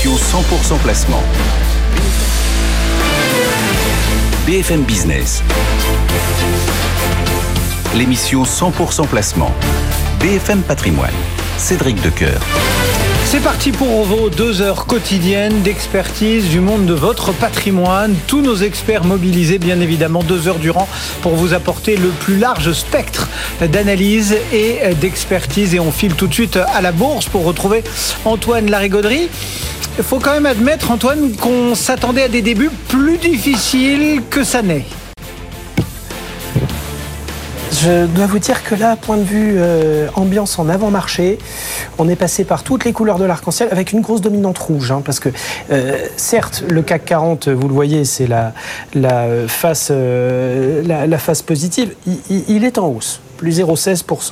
l'émission 100% placement. BFM Business. L'émission 100% placement. BFM Patrimoine. Cédric Decoeur. C'est parti pour vos 2 heures quotidiennes d'expertise du monde de votre patrimoine. Tous nos experts mobilisés, bien évidemment, 2 heures durant pour vous apporter le plus large spectre d'analyse et d'expertise. Et on file tout de suite à la bourse pour retrouver Antoine Larigauderie. Il faut quand même admettre, Antoine, qu'on s'attendait à des débuts plus difficiles que ça n'est. Je dois vous dire que là, point de vue ambiance en avant-marché, on est passé par toutes les couleurs de l'arc-en-ciel avec une grosse dominante rouge. Parce que, certes, le CAC 40, vous le voyez, c'est la face positive. Il est en hausse, plus 0,16%.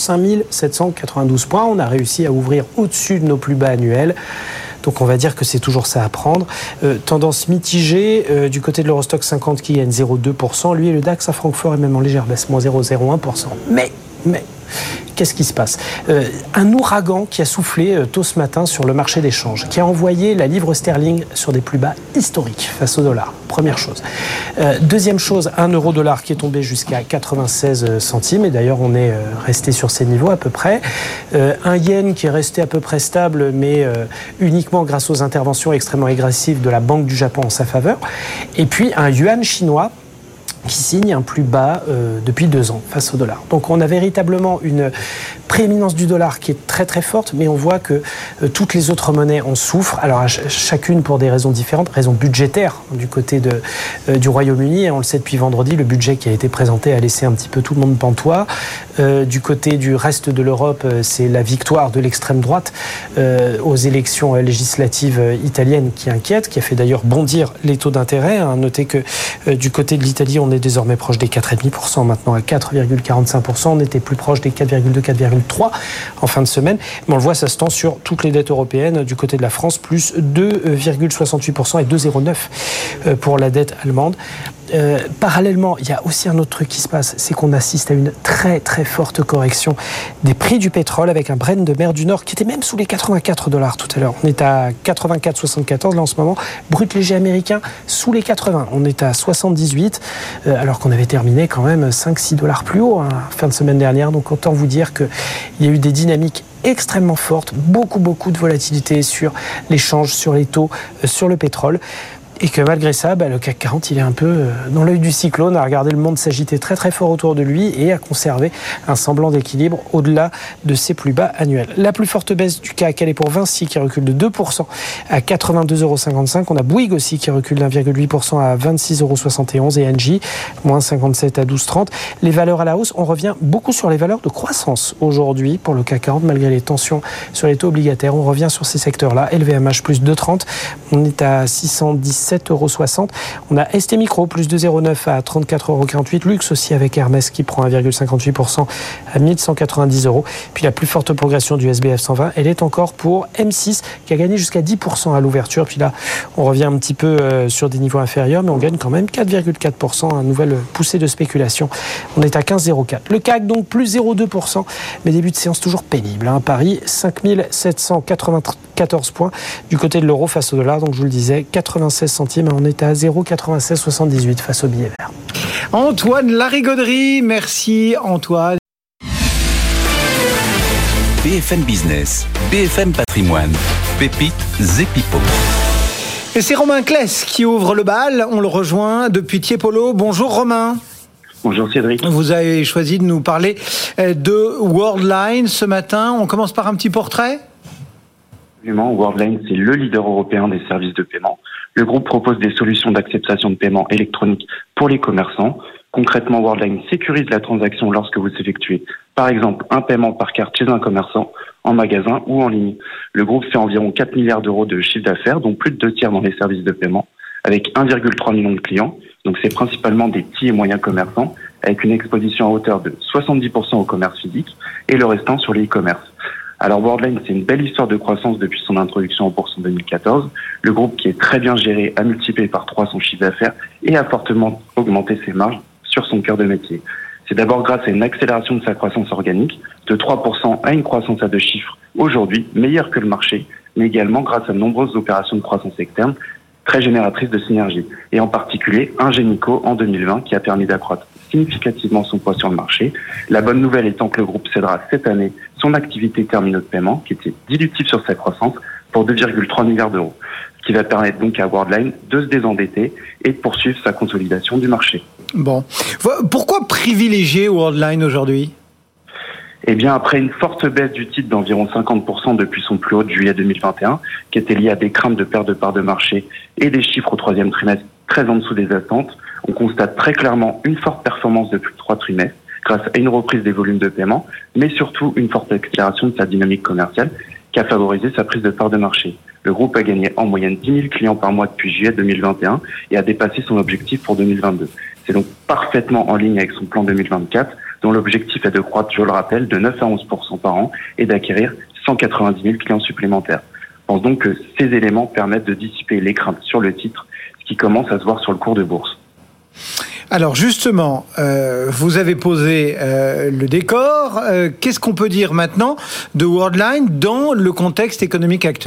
5792 points. On a réussi à ouvrir au-dessus de nos plus bas annuels. Donc on va dire que c'est toujours ça à prendre. Tendance mitigée du côté de l'Eurostoxx 50 qui gagne 0,2%. Lui et le DAX à Francfort est même en légère baisse, moins 0,01%. Mais, qu'est-ce qui se passe ? Un ouragan qui a soufflé tôt ce matin sur le marché des changes, qui a envoyé la livre sterling sur des plus bas historiques face au dollar. Première chose. Deuxième chose, un euro-dollar qui est tombé jusqu'à 96 centimes. Et d'ailleurs, on est resté sur ces niveaux à peu près. Un yen qui est resté à peu près stable, mais uniquement grâce aux interventions extrêmement agressives de la Banque du Japon en sa faveur. Et puis, un yuan chinois qui signe un plus bas depuis 2 ans face au dollar. Donc on a véritablement une prééminence du dollar qui est très très forte, mais on voit que toutes les autres monnaies en souffrent, alors chacune pour des raisons différentes, raisons budgétaires du côté du Royaume-Uni, et on le sait depuis vendredi, le budget qui a été présenté a laissé un petit peu tout le monde pantois. Du côté du reste de l'Europe, c'est la victoire de l'extrême droite aux élections législatives italiennes qui inquiète, qui a fait d'ailleurs bondir les taux d'intérêt. Notez que du côté de l'Italie, on est désormais proche des 4,5%, maintenant à 4,45%. On était plus proche des 4,2, 4,3 en fin de semaine. Mais on le voit, ça se tend sur toutes les dettes européennes. Du côté de la France, plus 2,68% et 2,09% pour la dette allemande. Parallèlement, il y a aussi un autre truc qui se passe, c'est qu'on assiste à une très très forte correction des prix du pétrole avec un Brent de mer du Nord qui était même sous les $84 tout à l'heure. On est à 84,74 là en ce moment. Brut léger américain sous les 80. On est à 78 alors qu'on avait terminé quand même 5-6 $ plus haut fin de semaine dernière. Donc autant vous dire qu'il y a eu des dynamiques extrêmement fortes, beaucoup de volatilité sur les changes, sur les taux, sur le pétrole. Et que malgré ça, le CAC 40, il est un peu dans l'œil du cyclone, à regarder le monde s'agiter très très fort autour de lui et à conserver un semblant d'équilibre au-delà de ses plus bas annuels. La plus forte baisse du CAC, elle est pour Vinci qui recule de 2% à 82,55 €. On a Bouygues aussi qui recule d'1,8% à 26,71 € et Engie, moins 57 à 12,30. Les valeurs à la hausse, on revient beaucoup sur les valeurs de croissance aujourd'hui pour le CAC 40, malgré les tensions sur les taux obligataires. On revient sur ces secteurs-là. LVMH plus 2,30. On est à 617,60 €. On a ST Micro, plus 2,09 à 34,48 €. Luxe aussi avec Hermès qui prend 1,58% à 1190 €. Puis la plus forte progression du SBF 120, elle est encore pour M6 qui a gagné jusqu'à 10% à l'ouverture. Puis là, on revient un petit peu sur des niveaux inférieurs, mais on gagne quand même 4,4%, une nouvelle poussée de spéculation. On est à 15,04. Le CAC donc plus 0,2%, mais début de séance toujours pénible. Paris, 5794 points du côté de l'euro face au dollar. Donc je vous le disais, 96 centimes, on est à 0,9678 face au billet vert. Antoine Larigauderie, merci Antoine. BFM Business, BFM Patrimoine, pépites et pipeaux. Et c'est Romain Claes qui ouvre le bal, on le rejoint depuis Tiepolo. Bonjour Romain. Bonjour Cédric. Vous avez choisi de nous parler de Worldline ce matin. On commence par un petit portrait ? Absolument, Worldline, c'est le leader européen des services de paiement. Le groupe propose des solutions d'acceptation de paiement électronique pour les commerçants. Concrètement, Worldline sécurise la transaction lorsque vous effectuez, par exemple, un paiement par carte chez un commerçant, en magasin ou en ligne. Le groupe fait environ 4 milliards € de chiffre d'affaires, dont plus de 2 tiers dans les services de paiement, avec 1,3 million de clients. Donc c'est principalement des petits et moyens commerçants, avec une exposition à hauteur de 70% au commerce physique et le restant sur les e-commerce. Alors Worldline, c'est une belle histoire de croissance depuis son introduction en bourse en 2014. Le groupe qui est très bien géré a multiplié par 3 son chiffre d'affaires et a fortement augmenté ses marges sur son cœur de métier. C'est d'abord grâce à une accélération de sa croissance organique de 3% à une croissance à 2 chiffres aujourd'hui, meilleure que le marché, mais également grâce à de nombreuses opérations de croissance externe très génératrices de synergie, et en particulier Ingenico en 2020 qui a permis d'accroître significativement son poids sur le marché. La bonne nouvelle étant que le groupe cédera cette année son activité terminaux de paiement qui était dilutive sur sa croissance pour 2,3 milliards d'euros, ce qui va permettre donc à Worldline de se désendetter et de poursuivre sa consolidation du marché. Bon. Pourquoi privilégier Worldline aujourd'hui ? Eh bien, après une forte baisse du titre d'environ 50% depuis son plus haut de juillet 2021, qui était liée à des craintes de perte de part de marché et des chiffres au troisième trimestre très en dessous des attentes, on constate très clairement une forte performance depuis 3 trimestres, grâce à une reprise des volumes de paiement, mais surtout une forte accélération de sa dynamique commerciale qui a favorisé sa prise de part de marché. Le groupe a gagné en moyenne 10 000 clients par mois depuis juillet 2021 et a dépassé son objectif pour 2022. C'est donc parfaitement en ligne avec son plan 2024, dont l'objectif est de croître, je le rappelle, de 9 à 11% par an et d'acquérir 190 000 clients supplémentaires. Je pense donc que ces éléments permettent de dissiper les craintes sur le titre, ce qui commence à se voir sur le cours de bourse. Alors justement, vous avez posé le décor. Qu'est-ce qu'on peut dire maintenant de Worldline dans le contexte économique actuel ?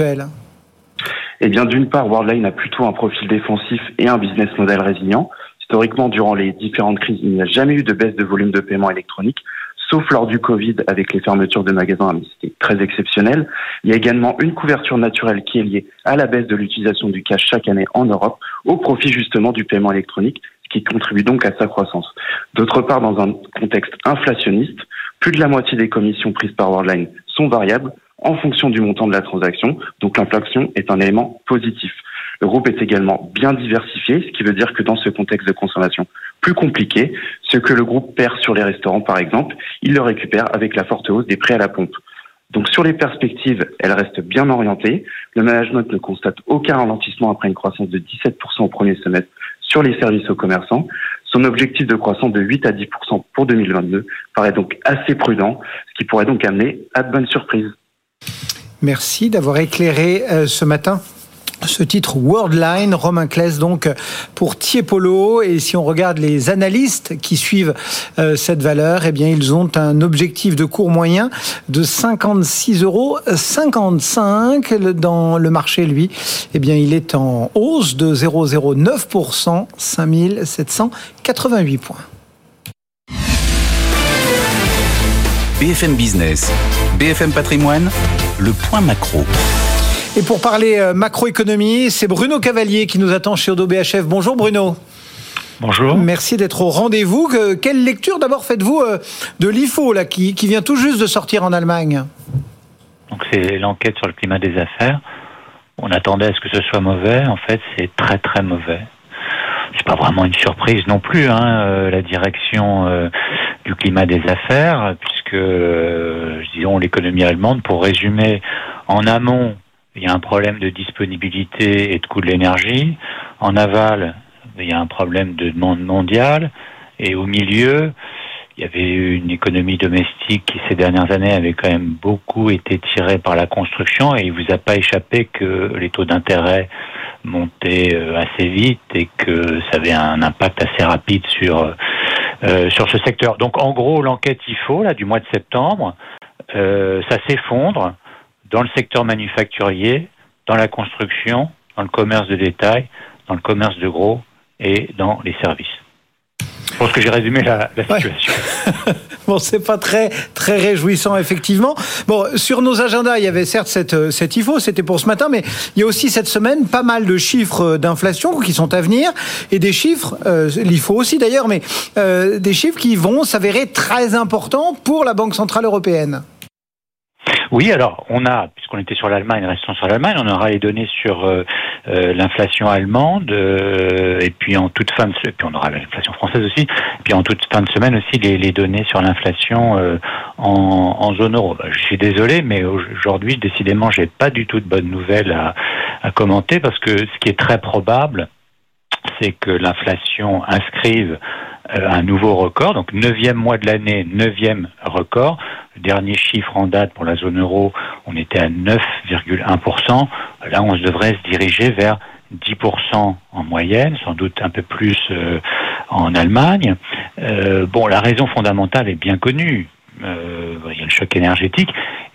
Eh bien, d'une part, Worldline a plutôt un profil défensif et un business model résilient. Historiquement, durant les différentes crises, il n'y a jamais eu de baisse de volume de paiement électronique, sauf lors du Covid avec les fermetures de magasins, mais c'était très exceptionnel. Il y a également une couverture naturelle qui est liée à la baisse de l'utilisation du cash chaque année en Europe, au profit justement du paiement électronique, ce qui contribue donc à sa croissance. D'autre part, dans un contexte inflationniste, plus de la moitié des commissions prises par Worldline sont variables en fonction du montant de la transaction, donc l'inflation est un élément positif. Le groupe est également bien diversifié, ce qui veut dire que dans ce contexte de consommation plus compliqué, ce que le groupe perd sur les restaurants par exemple, il le récupère avec la forte hausse des prix à la pompe. Donc sur les perspectives, elles restent bien orientées. Le management ne constate aucun ralentissement après une croissance de 17% au premier semestre sur les services aux commerçants. Son objectif de croissance de 8 à 10% pour 2022 paraît donc assez prudent, ce qui pourrait donc amener à de bonnes surprises. Merci d'avoir éclairé ce matin ce titre Worldline, Romain Claes donc pour Tiepolo. Et si on regarde les analystes qui suivent cette valeur, eh bien ils ont un objectif de cours moyen de 56,55 €. Dans le marché, lui, eh bien il est en hausse de 0,09%, 5788 points. BFM Business, BFM Patrimoine, le point macro. Et pour parler macroéconomie, c'est Bruno Cavalier qui nous attend chez Oddo BHF. Bonjour Bruno. Bonjour. Merci d'être au rendez-vous. Quelle lecture d'abord faites-vous de l'IFO là, qui vient tout juste de sortir en Allemagne ? Donc c'est l'enquête sur le climat des affaires. On attendait à ce que ce soit mauvais. En fait, c'est très très mauvais. C'est pas vraiment une surprise non plus, la direction du climat des affaires, puisque disons l'économie allemande, pour résumer, en amont, il y a un problème de disponibilité et de coût de l'énergie. En aval, il y a un problème de demande mondiale. Et au milieu, il y avait eu une économie domestique qui, ces dernières années, avait quand même beaucoup été tirée par la construction. Et il vous a pas échappé que les taux d'intérêt montaient assez vite et que ça avait un impact assez rapide sur ce secteur. Donc, en gros, l'enquête IFO, là, du mois de septembre, ça s'effondre dans le secteur manufacturier, dans la construction, dans le commerce de détail, dans le commerce de gros et dans les services. Je pense que j'ai résumé la situation. Ouais. Bon, c'est pas très très réjouissant effectivement. Bon, sur nos agendas, il y avait certes cette IFO, c'était pour ce matin, mais il y a aussi cette semaine pas mal de chiffres d'inflation qui sont à venir et des chiffres, l'IFO aussi d'ailleurs, mais des chiffres qui vont s'avérer très importants pour la Banque Centrale Européenne. Oui, alors puisqu'on était sur l'Allemagne, restons sur l'Allemagne, on aura les données sur l'inflation allemande, et puis en toute fin de semaine, puis on aura l'inflation française aussi, et puis en toute fin de semaine aussi les données sur l'inflation en zone euro. Je suis désolé, mais aujourd'hui, décidément, j'ai pas du tout de bonnes nouvelles à commenter, parce que ce qui est très probable, c'est que l'inflation inscrive un nouveau record, donc 9e mois de l'année, 9e record. Le dernier chiffre en date pour la zone euro, on était à 9,1%. Là, on devrait se diriger vers 10% en moyenne, sans doute un peu plus en Allemagne. La raison fondamentale est bien connue. Il y a le choc énergétique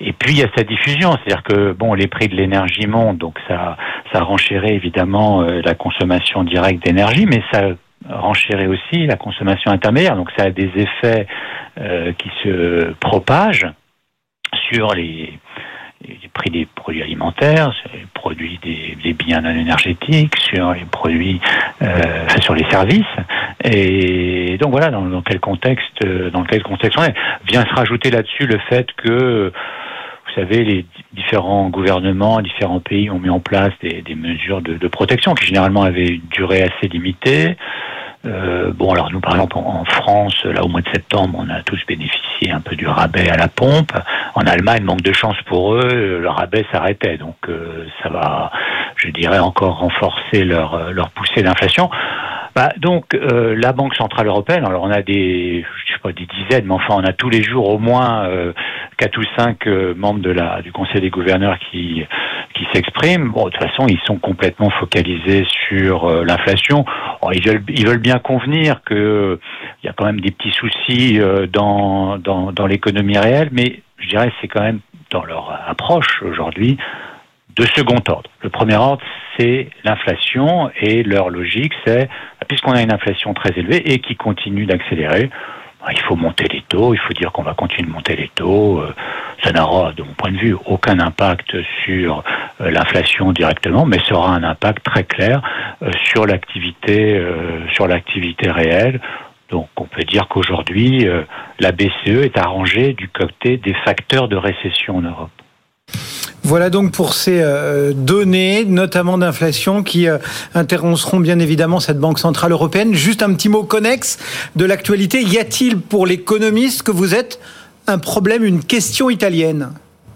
Et puis il y a sa diffusion, c'est-à-dire que les prix de l'énergie montent, donc ça renchérit évidemment la consommation directe d'énergie, mais ça renchérit aussi la consommation intermédiaire. Donc ça a des effets qui se propagent sur les prix des produits alimentaires, sur les produits des biens non énergétiques, sur les produits, sur les services. Et donc voilà, dans quel contexte on est. Vient se rajouter là-dessus le fait que, vous savez, les différents gouvernements, différents pays ont mis en place des mesures de protection qui généralement avaient une durée assez limitée. Alors nous, par exemple, en France, là, au mois de septembre, on a tous bénéficié un peu du rabais à la pompe. En Allemagne, manque de chance pour eux, le rabais s'arrêtait. Donc, ça va, je dirais, encore renforcer leur poussée d'inflation. Donc, la Banque Centrale Européenne, alors on a des dizaines, mais enfin, on a tous les jours au moins 4 ou 5 membres du Conseil des gouverneurs qui s'expriment. De toute façon, ils sont complètement focalisés sur l'inflation. Ils veulent bien convenir que il y a quand même des petits soucis dans l'économie réelle, mais je dirais que c'est quand même dans leur approche aujourd'hui de second ordre. Le premier ordre, c'est l'inflation, et leur logique, c'est, puisqu'on a une inflation très élevée et qui continue d'accélérer, il faut monter les taux, il faut dire qu'on va continuer de monter les taux. Ça n'aura, de mon point de vue, aucun impact sur l'inflation directement, mais ça aura un impact très clair sur l'activité réelle. Donc on peut dire qu'aujourd'hui, la BCE est arrangée du côté des facteurs de récession en Europe. Voilà donc pour ces données, notamment d'inflation, qui intéresseront bien évidemment cette Banque Centrale Européenne. Juste un petit mot connexe de l'actualité. Y a-t-il pour l'économiste que vous êtes un problème, une question italienne ?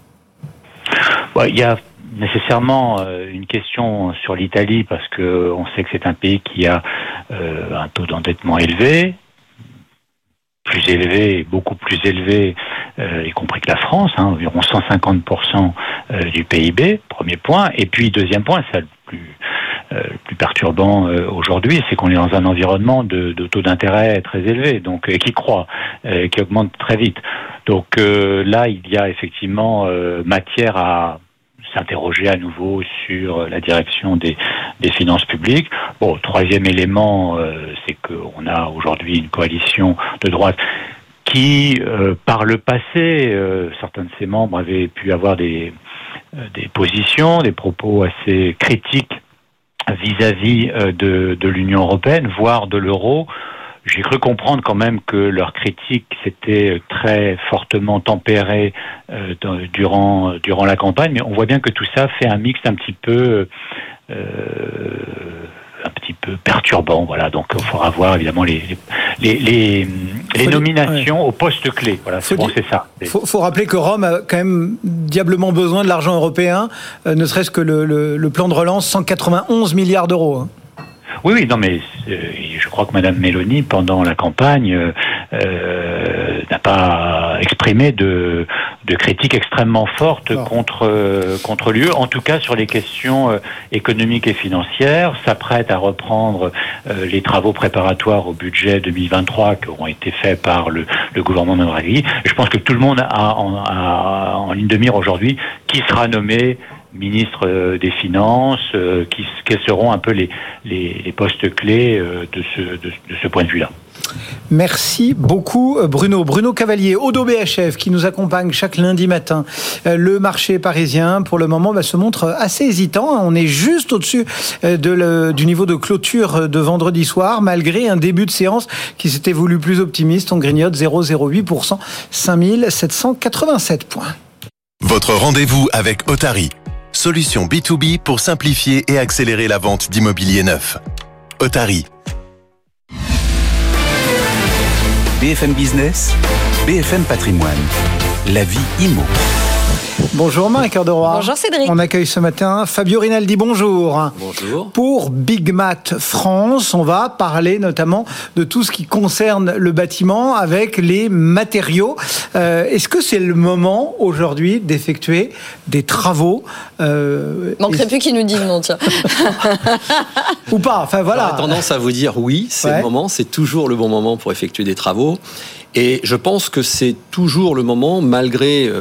Il y a nécessairement une question sur l'Italie, parce que on sait que c'est un pays qui a un taux d'endettement élevé, beaucoup plus élevé, y compris que la France, environ 150% du PIB, premier point. Et puis, deuxième point, c'est le plus perturbant aujourd'hui, c'est qu'on est dans un environnement de taux d'intérêt très élevé, donc qui croît, qui augmente très vite. Donc là, il y a effectivement matière à s'interroger à nouveau sur la direction des finances publiques. Troisième élément, c'est qu'on a aujourd'hui une coalition de droite qui, par le passé, certains de ses membres avaient pu avoir des positions, des propos assez critiques vis-à-vis de l'Union européenne, voire de l'euro. J'ai cru comprendre quand même que leur critique s'était très fortement tempérée durant la campagne, mais on voit bien que tout ça fait un mix un petit peu perturbant. Voilà, donc il faudra voir évidemment les nominations aux postes clés. Voilà, c'est ça. Faut rappeler que Rome a quand même diablement besoin de l'argent européen, ne serait-ce que le plan de relance, 191 milliards d'euros. Oui, non, mais je crois que Madame Meloni, pendant la campagne, n'a pas exprimé de critiques extrêmement fortes contre l'UE, en tout cas sur les questions économiques et financières, s'apprête à reprendre les travaux préparatoires au budget 2023 qui auront été faits par le gouvernement de Draghi. Je pense que tout le monde a en ligne de mire aujourd'hui qui sera nommé ministre des Finances, quels seront un peu les postes clés de ce point de vue-là. Merci beaucoup Bruno. Bruno Cavalier, Oddo BHF, qui nous accompagne chaque lundi matin. Le marché parisien, pour le moment, se montre assez hésitant. On est juste au-dessus du niveau de clôture de vendredi soir, malgré un début de séance qui s'était voulu plus optimiste. On grignote 0,08%, 5787 points. Votre rendez-vous avec Otari. Solution B2B pour simplifier et accélérer la vente d'immobilier neuf. Otari. BFM Business, BFM Patrimoine, la vie IMO. Bonjour Marc Cœur-de-Roi. Bonjour Cédric. On accueille ce matin Fabio Rinaldi, bonjour. Bonjour. Pour Big Mat France, on va parler notamment de tout ce qui concerne le bâtiment avec les matériaux. Est-ce que c'est le moment aujourd'hui d'effectuer des travaux Manquerait plus qu'il nous dise non, tiens. Ou pas, enfin voilà. J'aurais tendance à vous dire oui, c'est le moment, c'est toujours le bon moment pour effectuer des travaux. Et je pense que c'est toujours le moment, malgré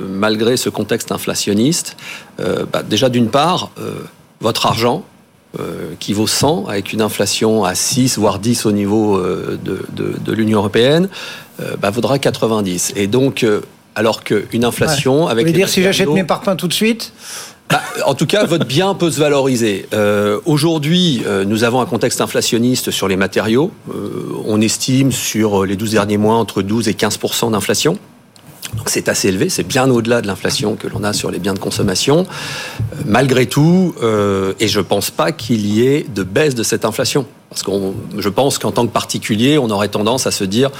ce contexte inflationniste, déjà d'une part, votre argent, qui vaut 100, avec une inflation à 6, voire 10 au niveau de l'Union européenne, vaudra 90. Et donc, alors qu'une inflation... avec vous voulez dire si j'achète mes parpaings tout de suite ? En tout cas, votre bien peut se valoriser. Aujourd'hui, nous avons un contexte inflationniste sur les matériaux. On estime sur les 12 derniers mois entre 12 et 15% d'inflation. Donc c'est assez élevé, c'est bien au-delà de l'inflation que l'on a sur les biens de consommation. Malgré tout, et je ne pense pas qu'il y ait de baisse de cette inflation. Parce que je pense qu'en tant que particulier, on aurait tendance à se dire,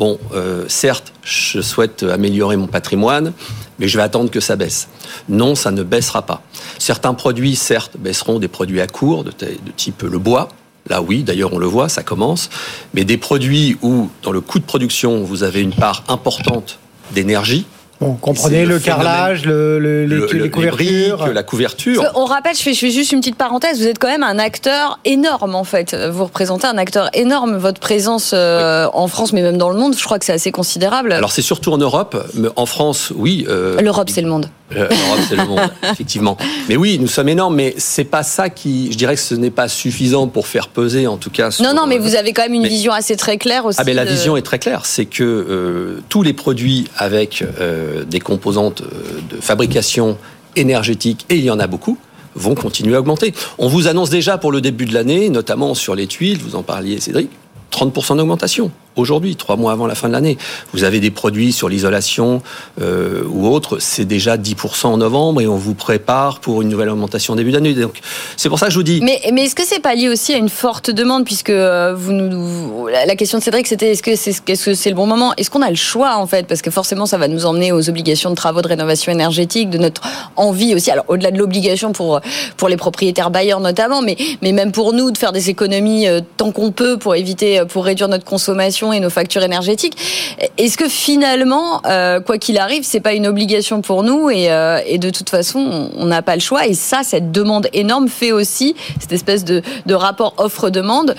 certes, je souhaite améliorer mon patrimoine, mais je vais attendre que ça baisse. Non, ça ne baissera pas. Certains produits, certes, baisseront, des produits à court, de type le bois. Là, oui, d'ailleurs, on le voit, ça commence. Mais des produits où, dans le coût de production, vous avez une part importante d'énergie. Bon, comprenez le carrelage, les couvertures. Briques, la couverture. On rappelle, je fais juste une petite parenthèse, vous êtes quand même un acteur énorme en fait. Vous représentez un acteur énorme, votre présence en France, mais même dans le monde, je crois que c'est assez considérable. Alors c'est surtout en Europe, mais en France, oui. L'Europe, c'est le monde. L'Europe, c'est le monde, effectivement. Mais oui, nous sommes énormes, mais c'est pas ça qui... Je dirais que ce n'est pas suffisant pour faire peser, en tout cas... Non, mais vous avez quand même une vision assez très claire aussi. La vision est très claire. C'est que tous les produits avec des composantes de fabrication énergétique, et il y en a beaucoup, vont continuer à augmenter. On vous annonce déjà pour le début de l'année, notamment sur les tuiles, vous en parliez, Cédric, 30% d'augmentation. Aujourd'hui, 3 mois avant la fin de l'année. Vous avez des produits sur l'isolation ou autres, c'est déjà 10% en novembre et on vous prépare pour une nouvelle augmentation début d'année. Donc, c'est pour ça que je vous dis... Mais est-ce que c'est pas lié aussi à une forte demande, puisque la question de Cédric, c'était est-ce que c'est le bon moment ? Est-ce qu'on a le choix, en fait ? Parce que forcément, ça va nous emmener aux obligations de travaux de rénovation énergétique, de notre envie aussi, alors au-delà de l'obligation pour les propriétaires bailleurs notamment, mais même pour nous, de faire des économies tant qu'on peut pour réduire notre consommation et nos factures énergétiques. Est-ce que finalement, quoi qu'il arrive, c'est pas une obligation pour nous et de toute façon, on n'a pas le choix. Et ça, cette demande énorme fait aussi, cette espèce de rapport offre-demande,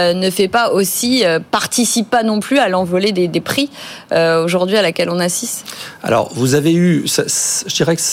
participe pas non plus à l'envolée des prix aujourd'hui à laquelle on assiste. Alors, vous avez eu, je dirais que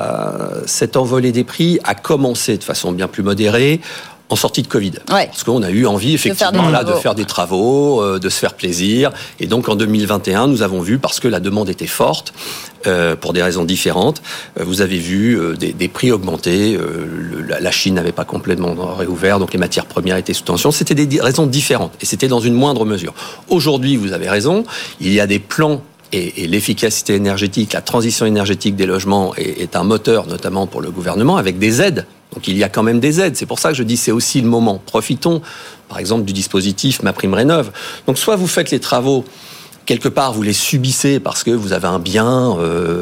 cette envolée des prix a commencé de façon bien plus modérée en sortie de Covid. Ouais. Parce qu'on a eu envie, effectivement, de faire des travaux, de se faire plaisir. Et donc, en 2021, nous avons vu, parce que la demande était forte, pour des raisons différentes, vous avez vu des prix augmenter. La Chine n'avait pas complètement réouvert, donc les matières premières étaient sous tension. C'était des raisons différentes. Et c'était dans une moindre mesure. Aujourd'hui, vous avez raison, il y a des plans et l'efficacité énergétique, la transition énergétique des logements est un moteur, notamment pour le gouvernement, avec des aides. Donc il y a quand même des aides. C'est pour ça que je dis c'est aussi le moment. Profitons, par exemple, du dispositif MaPrimeRénov'. Donc soit vous faites les travaux, quelque part vous les subissez parce que vous avez un bien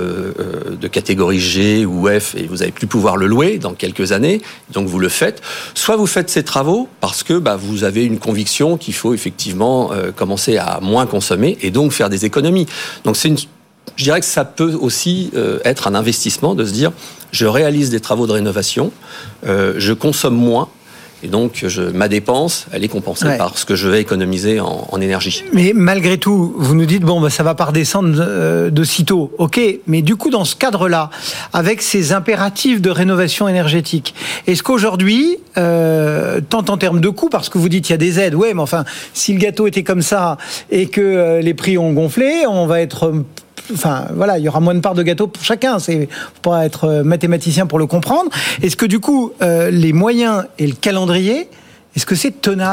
de catégorie G ou F et vous n'allez plus pouvoir le louer dans quelques années, donc vous le faites. Soit vous faites ces travaux parce que vous avez une conviction qu'il faut effectivement commencer à moins consommer et donc faire des économies. Donc je dirais que ça peut aussi être un investissement de se dire je réalise des travaux de rénovation, je consomme moins et donc ma dépense elle est compensée par ce que je vais économiser en énergie. Mais malgré tout, vous nous dites ça va pas redescendre de sitôt, ok, mais du coup dans ce cadre-là, avec ces impératifs de rénovation énergétique, est-ce qu'aujourd'hui, tant en termes de coûts, parce que vous dites il y a des aides, mais enfin si le gâteau était comme ça et que les prix ont gonflé, on va être... il y aura moins de parts de gâteau pour chacun. C'est faut pas être mathématicien pour le comprendre. Est-ce que du coup, les moyens et le calendrier, est-ce que c'est tenable ?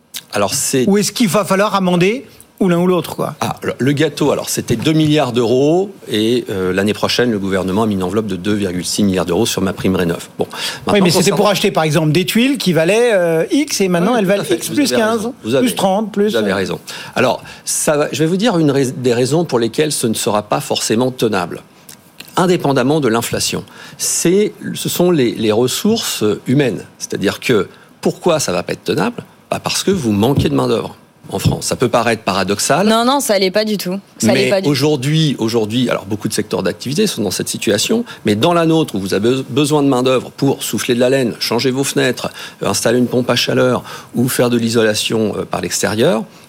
Ou est-ce qu'il va falloir amender ou l'un ou l'autre, quoi ? Le gâteau, c'était 2 milliards d'euros et l'année prochaine, le gouvernement a mis une enveloppe de 2,6 milliards d'euros sur MaPrimeRénov'. Bon, oui, mais c'était pour acheter, par exemple, des tuiles qui valaient X et maintenant elles valent X plus 15, plus 30, plus... Vous avez raison. Alors, je vais vous dire des raisons pour lesquelles ce ne sera pas forcément tenable. Indépendamment de l'inflation, ce sont les ressources humaines. C'est-à-dire que, pourquoi ça ne va pas être tenable ? Parce que vous manquez de main-d'œuvre. En France. Ça peut paraître paradoxal. Non, ça l'est pas du tout. Aujourd'hui, alors beaucoup de secteurs d'activité sont dans cette situation, mais dans la nôtre où vous avez besoin de main-d'œuvre pour souffler de la laine, changer vos fenêtres, installer une pompe à chaleur ou faire de l'isolation par l'extérieur,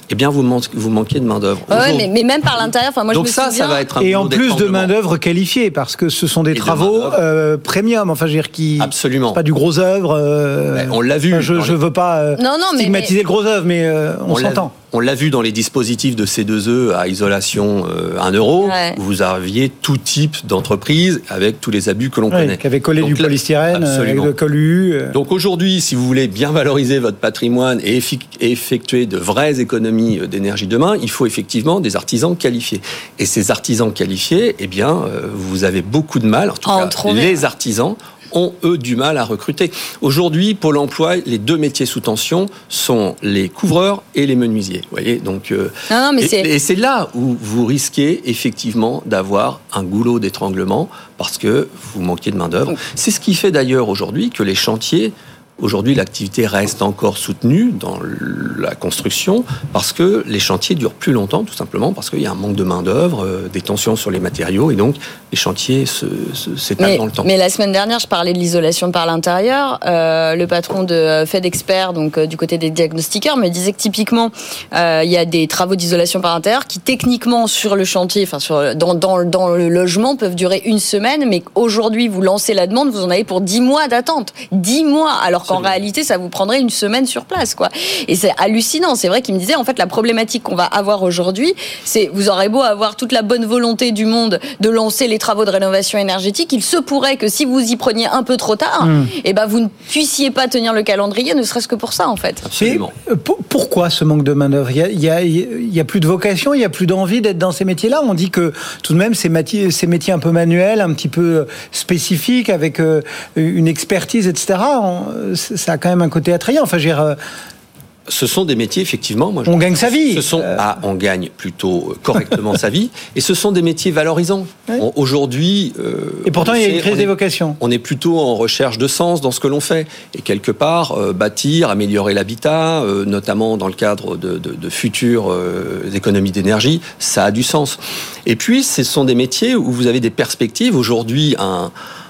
eh bien, vous manquez de main-d'œuvre. Ouais, mais même par l'intérieur, moi, donc je me souviens... ça va être un et en plus de main-d'œuvre qualifiée, parce que ce sont des travaux premium, enfin, je veux dire, qui. Absolument. C'est pas du gros œuvre. On l'a vu. Je veux pas stigmatiser le gros œuvre, mais on s'entend. On l'a vu dans les dispositifs de C2E à isolation 1 euro, où vous aviez tout type d'entreprise avec tous les abus que l'on connaît. Qui avait collé du polystyrène, avec le collu. Donc aujourd'hui, si vous voulez bien valoriser votre patrimoine et effectuer de vraies économies d'énergie demain, il faut effectivement des artisans qualifiés. Et ces artisans qualifiés, eh bien, vous avez beaucoup de mal, en tout cas, les artisans ont, eux, du mal à recruter. Aujourd'hui, Pôle emploi, les 2 métiers sous tension sont les couvreurs et les menuisiers. Vous voyez, donc, et c'est là où vous risquez effectivement d'avoir un goulot d'étranglement parce que vous manquez de main-d'œuvre. C'est ce qui fait d'ailleurs aujourd'hui que les chantiers... Aujourd'hui, l'activité reste encore soutenue dans la construction parce que les chantiers durent plus longtemps, tout simplement parce qu'il y a un manque de main-d'œuvre, des tensions sur les matériaux et donc les chantiers s'étalent dans le temps. Mais la semaine dernière, je parlais de l'isolation par l'intérieur. Le patron de FedExpert, donc du côté des diagnostiqueurs, me disait que typiquement, il y a des travaux d'isolation par l'intérieur qui techniquement sur le chantier, dans le logement, peuvent durer 1 semaine, mais aujourd'hui, vous lancez la demande, vous en avez pour 10 mois d'attente. 10 mois, alors qu'en réalité, ça vous prendrait 1 semaine sur place, quoi. Et c'est hallucinant. C'est vrai qu'il me disait, en fait, la problématique qu'on va avoir aujourd'hui, c'est, vous aurez beau avoir toute la bonne volonté du monde de lancer les travaux de rénovation énergétique, il se pourrait que si vous y preniez un peu trop tard, vous ne puissiez pas tenir le calendrier, ne serait-ce que pour ça, en fait. Absolument. Pourquoi ce manque de main-d'œuvre ? Il y a plus de vocation, il y a plus d'envie d'être dans ces métiers-là. On dit que tout de même, ces métiers un peu manuels, un petit peu spécifiques, avec une expertise, etc., ça a quand même un côté attrayant. Enfin, ce sont des métiers, effectivement. On gagne sa vie. On gagne plutôt correctement sa vie. Et ce sont des métiers valorisants. Oui. Aujourd'hui. Et pourtant, il y a une crise des vocations. On est plutôt en recherche de sens dans ce que l'on fait. Et quelque part, bâtir, améliorer l'habitat, notamment dans le cadre de futures économies d'énergie, ça a du sens. Et puis, ce sont des métiers où vous avez des perspectives. Aujourd'hui, un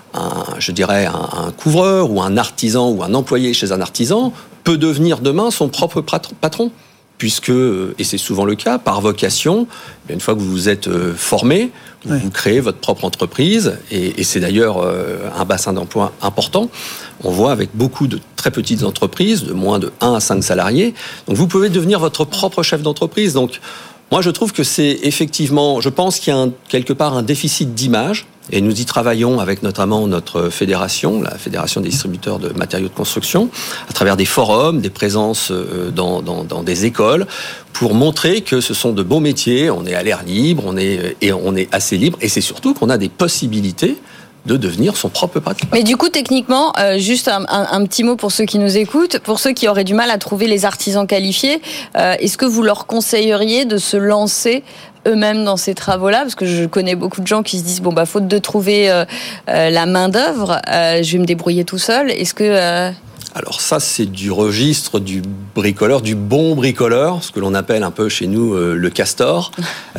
couvreur ou un artisan ou un employé chez un artisan peut devenir demain son propre patron. Puisque, et c'est souvent le cas, par vocation, une fois que vous vous êtes formé, vous créez votre propre entreprise, et c'est d'ailleurs un bassin d'emploi important. On voit avec beaucoup de très petites entreprises, de moins de 1 à 5 salariés. Donc vous pouvez devenir votre propre chef d'entreprise. Donc moi je trouve que c'est effectivement, je pense qu'il y a quelque part un déficit d'image. Et nous y travaillons avec notamment notre fédération, la Fédération des distributeurs de matériaux de construction, à travers des forums, des présences dans des écoles, pour montrer que ce sont de beaux métiers, on est à l'air libre, on est assez libre, et c'est surtout qu'on a des possibilités de devenir son propre patron. Mais du coup, techniquement, juste un petit mot pour ceux qui nous écoutent, pour ceux qui auraient du mal à trouver les artisans qualifiés, est-ce que vous leur conseilleriez de se lancer eux-mêmes dans ces travaux-là, parce que je connais beaucoup de gens qui se disent faute de trouver la main d'œuvre, je vais me débrouiller tout seul. Est-ce que Alors ça, c'est du registre du bricoleur, du bon bricoleur, ce que l'on appelle un peu chez nous le castor.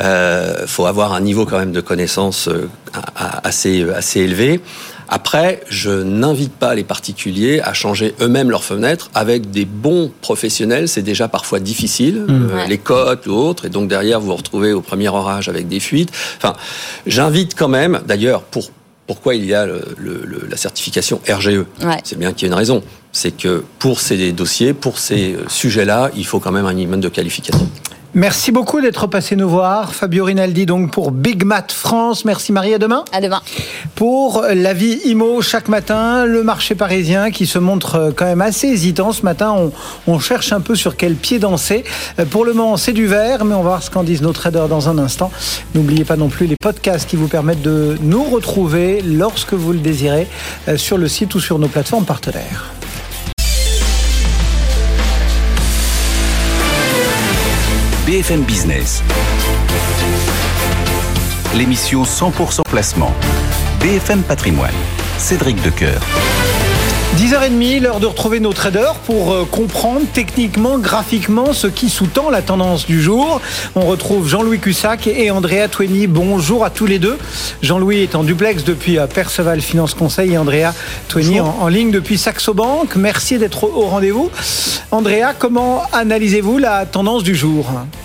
Faut avoir un niveau quand même de connaissance assez élevé. Après, je n'invite pas les particuliers à changer eux-mêmes leurs fenêtres avec des bons professionnels. C'est déjà parfois difficile, les cotes ou autres, et donc derrière vous vous retrouvez au premier orage avec des fuites. Enfin, j'invite quand même, d'ailleurs, pourquoi il y a la certification RGE. C'est bien qu'il y ait une raison. C'est que pour ces dossiers, pour ces sujets-là, il faut quand même un minimum de qualification. Merci beaucoup d'être passé nous voir. Fabio Rinaldi donc pour Big Mat France. Merci Marie, à demain. À demain. Pour la vie IMO chaque matin, le marché parisien qui se montre quand même assez hésitant. Ce matin, on cherche un peu sur quel pied danser. Pour le moment, c'est du vert, mais on va voir ce qu'en disent nos traders dans un instant. N'oubliez pas non plus les podcasts qui vous permettent de nous retrouver lorsque vous le désirez sur le site ou sur nos plateformes partenaires. BFM Business. L'émission 100% placement. BFM Patrimoine. Cédric Decoeur. 10h30, l'heure de retrouver nos traders pour comprendre techniquement, graphiquement ce qui sous-tend la tendance du jour. On retrouve Jean-Louis Cussac et Andrea Twenny. Bonjour à tous les deux. Jean-Louis est en duplex depuis Perceval Finance Conseil et Andrea Twenny en ligne depuis Saxo Bank. Merci d'être au rendez-vous. Andrea, comment analysez-vous la tendance du jour ?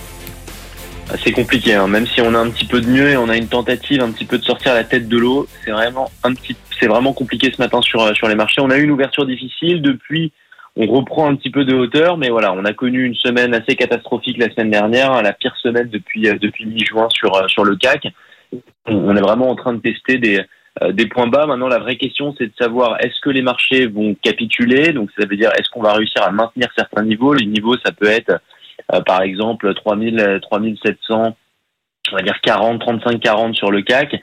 C'est compliqué, hein. Même si on a un petit peu de mieux et on a une tentative un petit peu de sortir la tête de l'eau, c'est vraiment compliqué ce matin sur les marchés. On a eu une ouverture difficile, depuis on reprend un petit peu de hauteur, mais voilà, on a connu une semaine assez catastrophique la semaine dernière, la pire semaine depuis mi-juin sur le CAC. On est vraiment en train de tester des points bas. Maintenant, la vraie question, c'est de savoir est-ce que les marchés vont capituler, donc ça veut dire est-ce qu'on va réussir à maintenir certains niveaux. Les niveaux, ça peut être par exemple 3700, on va dire 35-40 sur le CAC,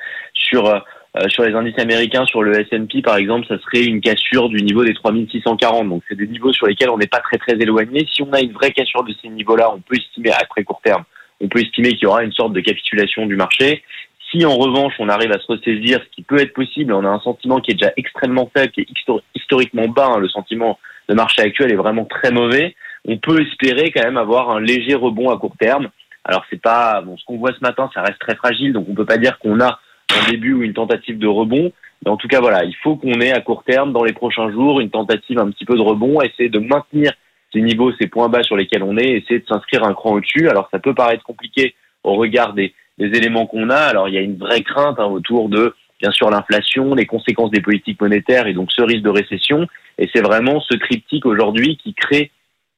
sur les indices américains, sur le S&P par exemple, ça serait une cassure du niveau des 3640. Donc c'est des niveaux sur lesquels on n'est pas très très éloigné. Si on a une vraie cassure de ces niveaux-là, on peut estimer à très court terme, on peut estimer qu'il y aura une sorte de capitulation du marché. Si en revanche on arrive à se ressaisir, ce qui peut être possible, on a un sentiment qui est déjà extrêmement faible, qui est historiquement bas, hein, le sentiment de marché actuel est vraiment très mauvais, on peut espérer quand même avoir un léger rebond à court terme. Alors c'est pas ce qu'on voit ce matin, ça reste très fragile, donc on peut pas dire qu'on a un début ou une tentative de rebond. Mais en tout cas voilà, il faut qu'on ait à court terme, dans les prochains jours, une tentative un petit peu de rebond, essayer de maintenir ces niveaux, ces points bas sur lesquels on est, essayer de s'inscrire un cran au-dessus. Alors ça peut paraître compliqué au regard des éléments qu'on a. Alors il y a une vraie crainte autour de, bien sûr, l'inflation, les conséquences des politiques monétaires et donc ce risque de récession. Et c'est vraiment ce triptyque aujourd'hui qui crée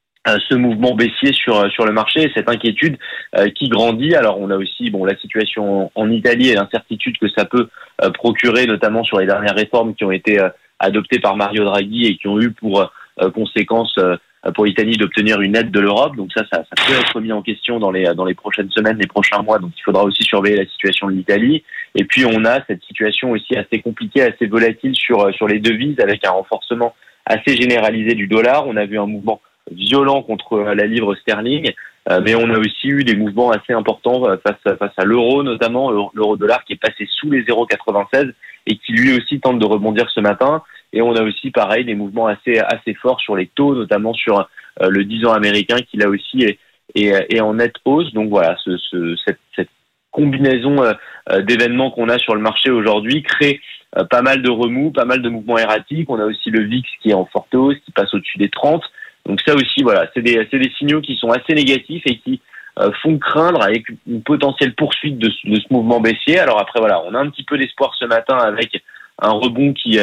ce mouvement baissier sur le marché, cette inquiétude qui grandit. Alors on a aussi la situation en Italie et l'incertitude que ça peut procurer, notamment sur les dernières réformes qui ont été adoptées par Mario Draghi et qui ont eu pour conséquence pour l'Italie d'obtenir une aide de l'Europe. Donc ça peut être remis en question dans les prochaines semaines, les prochains mois. Donc il faudra aussi surveiller la situation de l'Italie. Et puis on a cette situation aussi assez compliquée, assez volatile sur les devises, avec un renforcement assez généralisé du dollar. On a vu un mouvement violent contre la livre sterling, mais on a aussi eu des mouvements assez importants face à l'euro, notamment l'euro-dollar qui est passé sous les 0,96 et qui lui aussi tente de rebondir ce matin. Et on a aussi pareil des mouvements assez forts sur les taux, notamment sur le 10 ans américain qui là aussi est en nette hausse. Donc voilà, cette combinaison d'événements qu'on a sur le marché aujourd'hui crée pas mal de remous, pas mal de mouvements erratiques. On a aussi le VIX qui est en forte hausse, qui passe au-dessus des 30. Donc ça aussi, voilà, c'est des signaux qui sont assez négatifs et qui font craindre avec une potentielle poursuite de ce mouvement baissier. Alors après, voilà, on a un petit peu d'espoir ce matin avec un rebond qui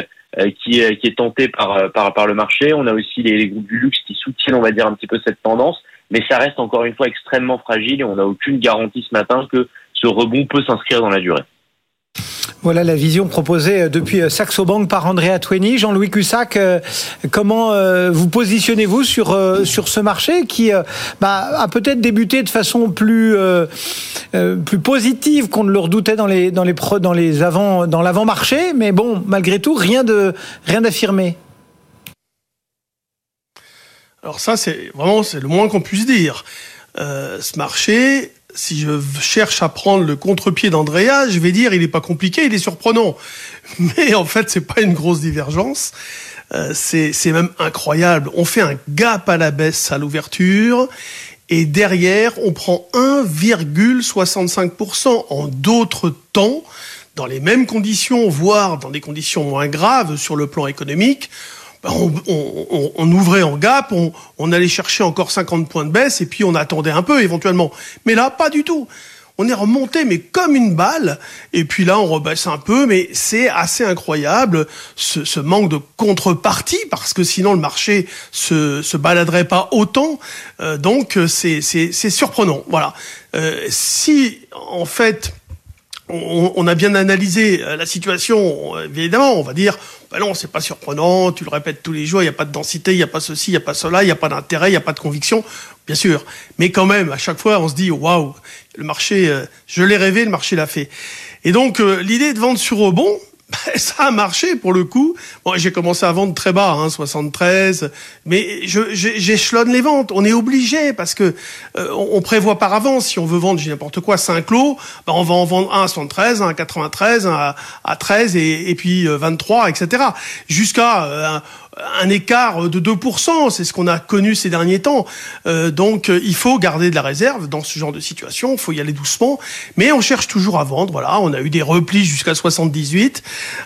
est tenté par le marché. On a aussi les groupes du luxe qui soutiennent, on va dire, un petit peu cette tendance, mais ça reste encore une fois extrêmement fragile et on n'a aucune garantie ce matin que ce rebond peut s'inscrire dans la durée. Voilà la vision proposée depuis Saxo Bank par Andrea Twenny. Jean-Louis Cussac, comment vous positionnez-vous sur ce marché qui a peut-être débuté de façon plus positive qu'on ne le redoutait dans l'avant-marché, mais bon, malgré tout, rien d'affirmé. Alors ça, c'est le moins qu'on puisse dire. Ce marché, si je cherche à prendre le contre-pied d'Andrea, je vais dire il est pas compliqué, il est surprenant. Mais en fait, c'est pas une grosse divergence. C'est même incroyable. On fait un gap à la baisse à l'ouverture et derrière, on prend 1,65% en d'autres temps, dans les mêmes conditions, voire dans des conditions moins graves sur le plan économique. On ouvrait en gap, on allait chercher encore 50 points de baisse et puis on attendait un peu éventuellement. Mais là, pas du tout. On est remonté, mais comme une balle. Et puis là, on rebaisse un peu, mais c'est assez incroyable, ce manque de contrepartie, parce que sinon le marché se baladerait pas autant. Donc c'est surprenant. Voilà. Si en fait on a bien analysé la situation, évidemment, on va dire, non, c'est pas surprenant, tu le répètes tous les jours, il n'y a pas de densité, il n'y a pas ceci, il n'y a pas cela, il n'y a pas d'intérêt, il n'y a pas de conviction, bien sûr. Mais quand même, à chaque fois, on se dit, waouh, le marché, je l'ai rêvé, le marché l'a fait. Et donc, l'idée de vendre sur rebond, ça a marché pour le coup. Bon, j'ai commencé à vendre très bas, 73, mais j'échelonne les ventes. On est obligé parce que on prévoit par avance. Si on veut vendre, j'ai n'importe quoi, 5 lots, on va en vendre un à 73, un à 93, un à 13 et puis 23, etc. Jusqu'à un écart de 2%. C'est ce qu'on a connu ces derniers temps. Donc, il faut garder de la réserve dans ce genre de situation. Il faut y aller doucement. Mais on cherche toujours à vendre. Voilà, on a eu des replis jusqu'à 78.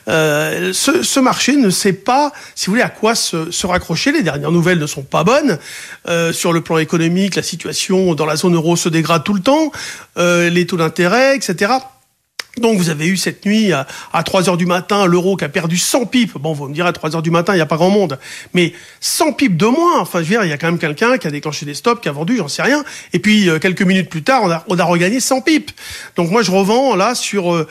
Ce marché ne sait pas, si vous voulez, à quoi se raccrocher. Les dernières nouvelles ne sont pas bonnes. Sur le plan économique, la situation dans la zone euro se dégrade tout le temps. Les taux d'intérêt, etc. Donc vous avez eu cette nuit à 3h du matin l'euro qui a perdu 100 pips. Bon, vous me direz à 3h du matin, il n'y a pas grand monde, mais 100 pips de moins. Enfin, je veux dire, il y a quand même quelqu'un qui a déclenché des stops, qui a vendu, j'en sais rien. Et puis quelques minutes plus tard, on a regagné 100 pips. Donc moi je revends là sur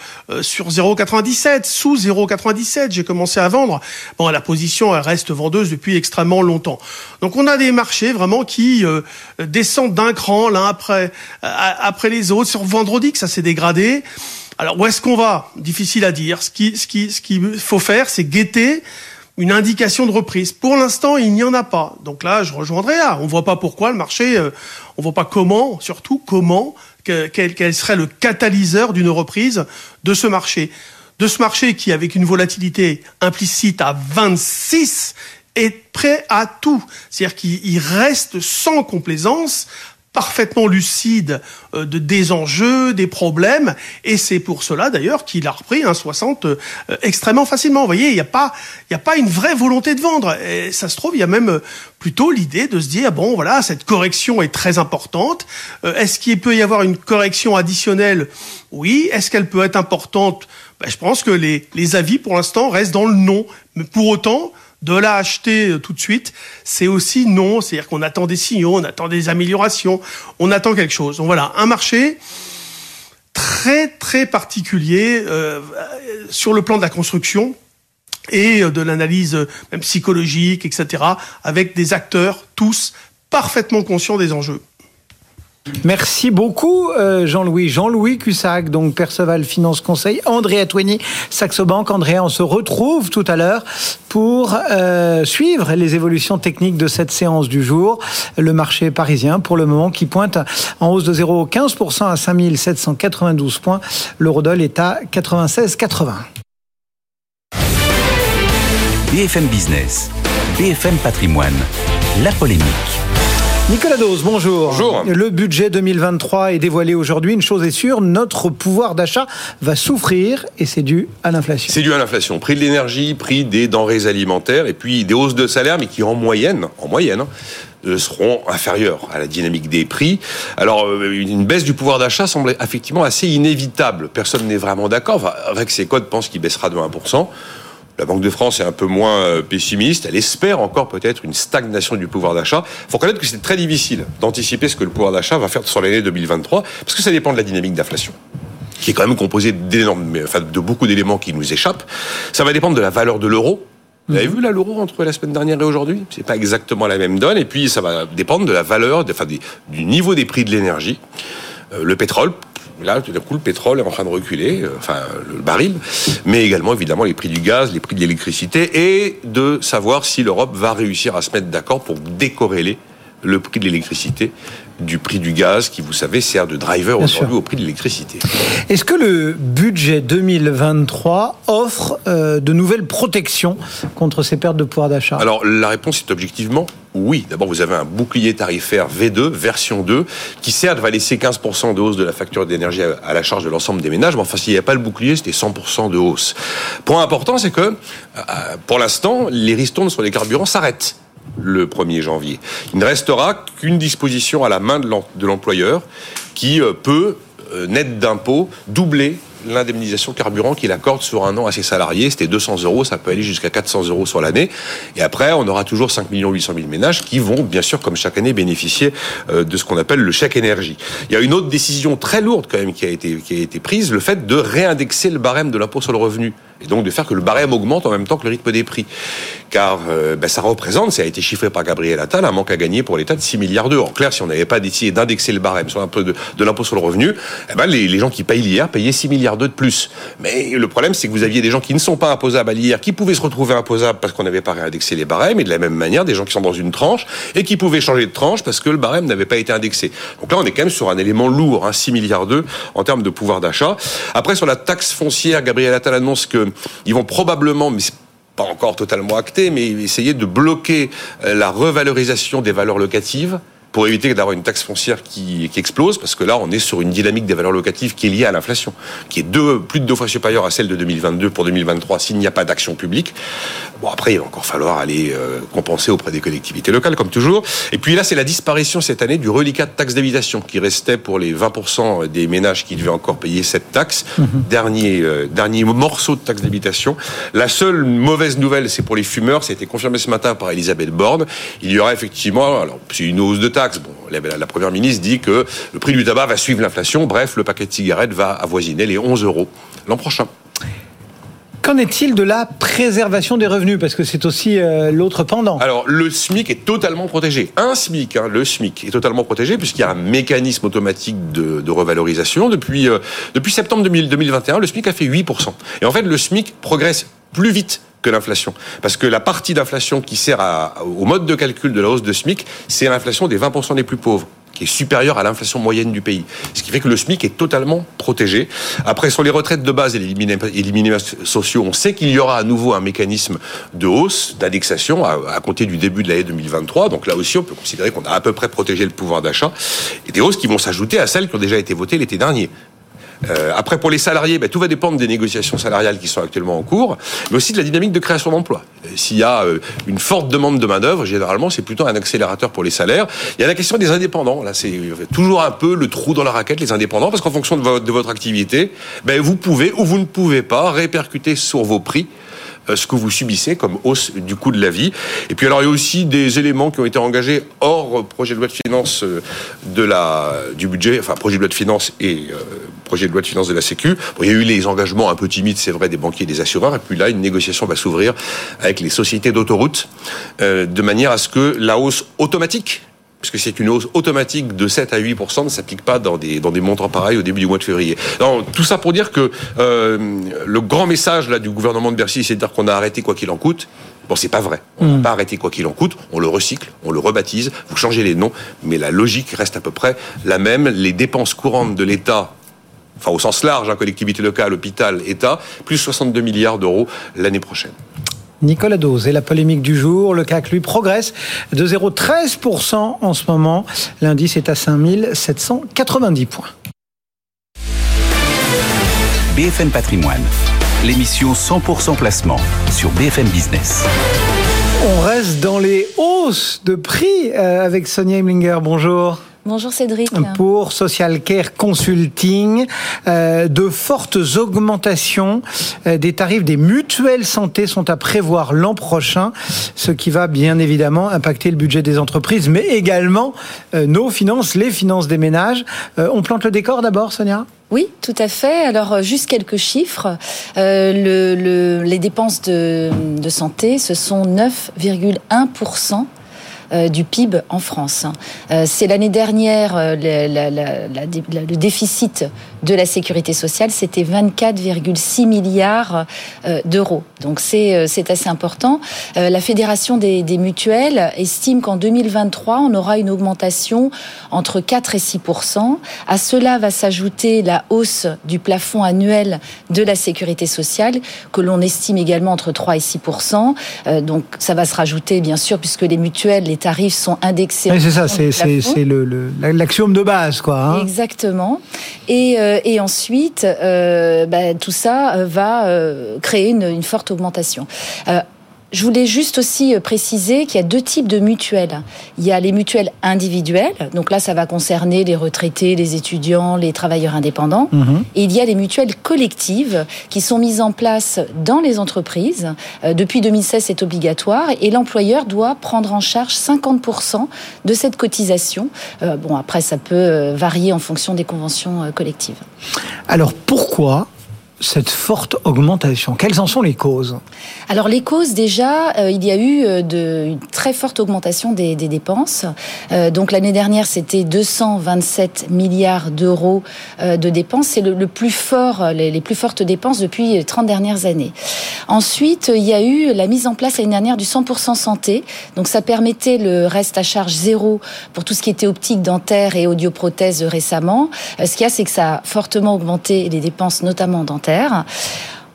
0,97, sous 0,97. J'ai commencé à vendre. Bon, la position elle reste vendeuse depuis extrêmement longtemps. Donc on a des marchés vraiment qui descendent d'un cran l'un après les autres. Sur vendredi que ça s'est dégradé. Alors, où est-ce qu'on va? Difficile à dire. Ce qu'il faut faire, c'est guetter une indication de reprise. Pour l'instant, il n'y en a pas. Donc là, je rejoindrai là. On voit pas pourquoi le marché, on voit pas comment, surtout comment, quel serait le catalyseur d'une reprise de ce marché. De ce marché qui, avec une volatilité implicite à 26, est prêt à tout. C'est-à-dire qu'il reste sans complaisance, parfaitement lucide des enjeux, des problèmes, et c'est pour cela d'ailleurs qu'il a repris un 60 extrêmement facilement. Vous voyez, il y a pas une vraie volonté de vendre. Et ça se trouve, il y a même plutôt l'idée de se dire bon voilà, cette correction est très importante. Est-ce qu'il peut y avoir une correction additionnelle? Oui. Est-ce qu'elle peut être importante? Je pense que les avis pour l'instant restent dans le non. Mais pour autant, de la acheter tout de suite, c'est aussi non. C'est-à-dire qu'on attend des signaux, on attend des améliorations, on attend quelque chose. Donc voilà, un marché très très particulier sur le plan de la construction et de l'analyse même psychologique, etc., avec des acteurs tous parfaitement conscients des enjeux. Merci beaucoup Jean-Louis Cussac, donc Perceval Finance Conseil, André Atoueni, Saxo Bank. André, on se retrouve tout à l'heure pour suivre les évolutions techniques de cette séance du jour. Le marché parisien, pour le moment, qui pointe en hausse de 0,15% à 5792 points. L'eurodoll est à 96,80. BFM Business, BFM Patrimoine, la polémique. Nicolas Dose, bonjour. Bonjour. Le budget 2023 est dévoilé aujourd'hui. Une chose est sûre, notre pouvoir d'achat va souffrir et c'est dû à l'inflation. C'est dû à l'inflation. Prix de l'énergie, prix des denrées alimentaires et puis des hausses de salaire, mais qui en moyenne, seront inférieures à la dynamique des prix. Alors, une baisse du pouvoir d'achat semble effectivement assez inévitable. Personne n'est vraiment d'accord. Enfin, Rexecode pense qu'il baissera de 1%. La Banque de France est un peu moins pessimiste. Elle espère encore peut-être une stagnation du pouvoir d'achat. Il faut reconnaître que c'est très difficile d'anticiper ce que le pouvoir d'achat va faire sur l'année 2023, parce que ça dépend de la dynamique d'inflation, qui est quand même composée de beaucoup d'éléments qui nous échappent. Ça va dépendre de la valeur de l'euro. Vous avez vu là l'euro entre la semaine dernière et aujourd'hui? C'est pas exactement la même donne. Et puis ça va dépendre de la valeur, du niveau des prix de l'énergie. Le pétrole. Là, tout d'un coup, le pétrole est en train de reculer, le baril, mais également, évidemment, les prix du gaz, les prix de l'électricité, et de savoir si l'Europe va réussir à se mettre d'accord pour décorréler le prix de l'électricité du prix du gaz, qui, vous savez, sert de driver aujourd'hui au prix de l'électricité. Est-ce que le budget 2023 offre de nouvelles protections contre ces pertes de pouvoir d'achat? Alors, la réponse est objectivement oui. D'abord, vous avez un bouclier tarifaire V2, version 2, qui certes va laisser 15% de hausse de la facture d'énergie à la charge de l'ensemble des ménages, mais enfin, s'il n'y avait pas le bouclier, c'était 100% de hausse. Point important, c'est que, pour l'instant, les ristournes sur les carburants s'arrêtent le 1er janvier. Il ne restera qu'une disposition à la main de l'employeur qui peut, net d'impôts, doubler l'indemnisation carburant qu'il accorde sur un an à ses salariés. C'était 200 €, ça peut aller jusqu'à 400 € sur l'année. Et après, on aura toujours 5 800 000 ménages qui vont, bien sûr, comme chaque année, bénéficier de ce qu'on appelle le chèque énergie. Il y a une autre décision très lourde, quand même, qui a été prise, le fait de réindexer le barème de l'impôt sur le revenu. Et donc de faire que le barème augmente en même temps que le rythme des prix. Car ça représente, ça a été chiffré par Gabriel Attal, un manque à gagner pour l'État de 6 milliards d'euros. En clair, si on n'avait pas décidé d'indexer le barème sur l'impôt de l'impôt sur le revenu, les gens qui payent l'IR payaient 6 milliards d'euros de plus. Mais le problème, c'est que vous aviez des gens qui ne sont pas imposables à l'IR, qui pouvaient se retrouver imposables parce qu'on n'avait pas réindexé les barèmes, et de la même manière, des gens qui sont dans une tranche et qui pouvaient changer de tranche parce que le barème n'avait pas été indexé. Donc là, on est quand même sur un élément lourd, 6 milliards d'euros en termes de pouvoir d'achat. Après, sur la taxe foncière, Gabriel Attal annonce qu'ils vont probablement, mais pas encore totalement acté, mais essayer de bloquer la revalorisation des valeurs locatives pour éviter d'avoir une taxe foncière qui explose, parce que là, on est sur une dynamique des valeurs locatives qui est liée à l'inflation, qui est plus de 2 fois supérieure à celle de 2022 pour 2023 s'il n'y a pas d'action publique. Bon, après, il va encore falloir aller compenser auprès des collectivités locales, comme toujours. Et puis là, c'est la disparition cette année du reliquat de taxe d'habitation, qui restait pour les 20% des ménages qui devaient encore payer cette taxe. Dernier morceau de taxe d'habitation. La seule mauvaise nouvelle, c'est pour les fumeurs, ça a été confirmé ce matin par Elisabeth Borne. Il y aura effectivement, alors, c'est une hausse de taxe. Bon, la première ministre dit que le prix du tabac va suivre l'inflation. Bref, le paquet de cigarettes va avoisiner les 11 € l'an prochain. Qu'en est-il de la préservation des revenus ? Parce que c'est aussi l'autre pendant. Alors, le SMIC est totalement protégé. Le SMIC est totalement protégé puisqu'il y a un mécanisme automatique de revalorisation. Depuis septembre 2021, le SMIC a fait 8%. Et en fait, le SMIC progresse plus vite que l'inflation. Parce que la partie d'inflation qui sert au mode de calcul de la hausse de SMIC, c'est l'inflation des 20% les plus pauvres, qui est supérieure à l'inflation moyenne du pays. Ce qui fait que le SMIC est totalement protégé. Après, sur les retraites de base et les minima sociaux, on sait qu'il y aura à nouveau un mécanisme de hausse, d'indexation, à compter du début de l'année 2023. Donc là aussi, on peut considérer qu'on a à peu près protégé le pouvoir d'achat. Et des hausses qui vont s'ajouter à celles qui ont déjà été votées l'été dernier. Après, pour les salariés, tout va dépendre des négociations salariales qui sont actuellement en cours, mais aussi de la dynamique de création d'emplois. S'il y a une forte demande de main-d'œuvre, généralement, c'est plutôt un accélérateur pour les salaires. Il y a la question des indépendants. Là, c'est toujours un peu le trou dans la raquette, les indépendants, parce qu'en fonction de votre activité, vous pouvez ou vous ne pouvez pas répercuter sur vos prix ce que vous subissez comme hausse du coût de la vie. Et puis alors il y a aussi des éléments qui ont été engagés hors projet de loi de finances du budget, enfin projet de loi de finances et projet de loi de finances de la Sécu. Bon, il y a eu les engagements un peu timides, c'est vrai, des banquiers et des assureurs, et puis là une négociation va s'ouvrir avec les sociétés d'autoroutes de manière à ce que la hausse automatique, puisque c'est une hausse automatique de 7 à 8%, ne s'applique pas dans des montants pareils au début du mois de février. Alors, tout ça pour dire que le grand message là du gouvernement de Bercy, c'est de dire qu'on a arrêté quoi qu'il en coûte. Bon, c'est pas vrai. On n'a pas arrêté quoi qu'il en coûte. On le recycle, on le rebaptise, vous changez les noms, mais la logique reste à peu près la même. Les dépenses courantes de l'État, enfin au sens large, collectivité locale, hôpital, État, plus 62 milliards d'euros l'année prochaine. Nicolas Dose et la polémique du jour. Le CAC, lui, progresse de 0,13% en ce moment. L'indice est à 5790 points. BFM Patrimoine, l'émission 100% placement sur BFM Business. On reste dans les hausses de prix avec Sonia Hemlinger. Bonjour. Bonjour Cédric. Pour Social Care Consulting, de fortes augmentations des tarifs des mutuelles santé sont à prévoir l'an prochain, ce qui va bien évidemment impacter le budget des entreprises, mais également nos finances, les finances des ménages. On plante le décor d'abord, Sonia ? Oui, tout à fait. Alors, juste quelques chiffres. Les dépenses de santé, ce sont 9,1% du PIB en France. C'est l'année dernière, le déficit de la sécurité sociale, c'était 24,6 milliards d'euros. Donc c'est assez important. La Fédération des mutuelles estime qu'en 2023, on aura une augmentation entre 4 et 6%. À cela va s'ajouter la hausse du plafond annuel de la sécurité sociale, que l'on estime également entre 3 et 6%. Donc ça va se rajouter, bien sûr, puisque les mutuelles, les tarifs sont indexés. Oui, c'est ça, c'est l'axiome de base, quoi. Hein. Exactement. Et ensuite, tout ça va créer une forte augmentation. Je voulais juste aussi préciser qu'il y a deux types de mutuelles. Il y a les mutuelles individuelles, donc là ça va concerner les retraités, les étudiants, les travailleurs indépendants. Et il y a les mutuelles collectives qui sont mises en place dans les entreprises. Depuis 2016, c'est obligatoire et l'employeur doit prendre en charge 50% de cette cotisation. Après ça peut varier en fonction des conventions collectives. Alors pourquoi cette forte augmentation? Quelles en sont les causes? Alors les causes, déjà, il y a eu une très forte augmentation des dépenses. Donc l'année dernière, c'était 227 milliards d'euros de dépenses. C'est le plus fort, les plus fortes dépenses depuis les 30 dernières années. Ensuite, il y a eu la mise en place l'année dernière du 100% santé. Donc ça permettait le reste à charge zéro pour tout ce qui était optique, dentaire et audioprothèse récemment. Ce qu'il y a, c'est que ça a fortement augmenté les dépenses, notamment dentaires.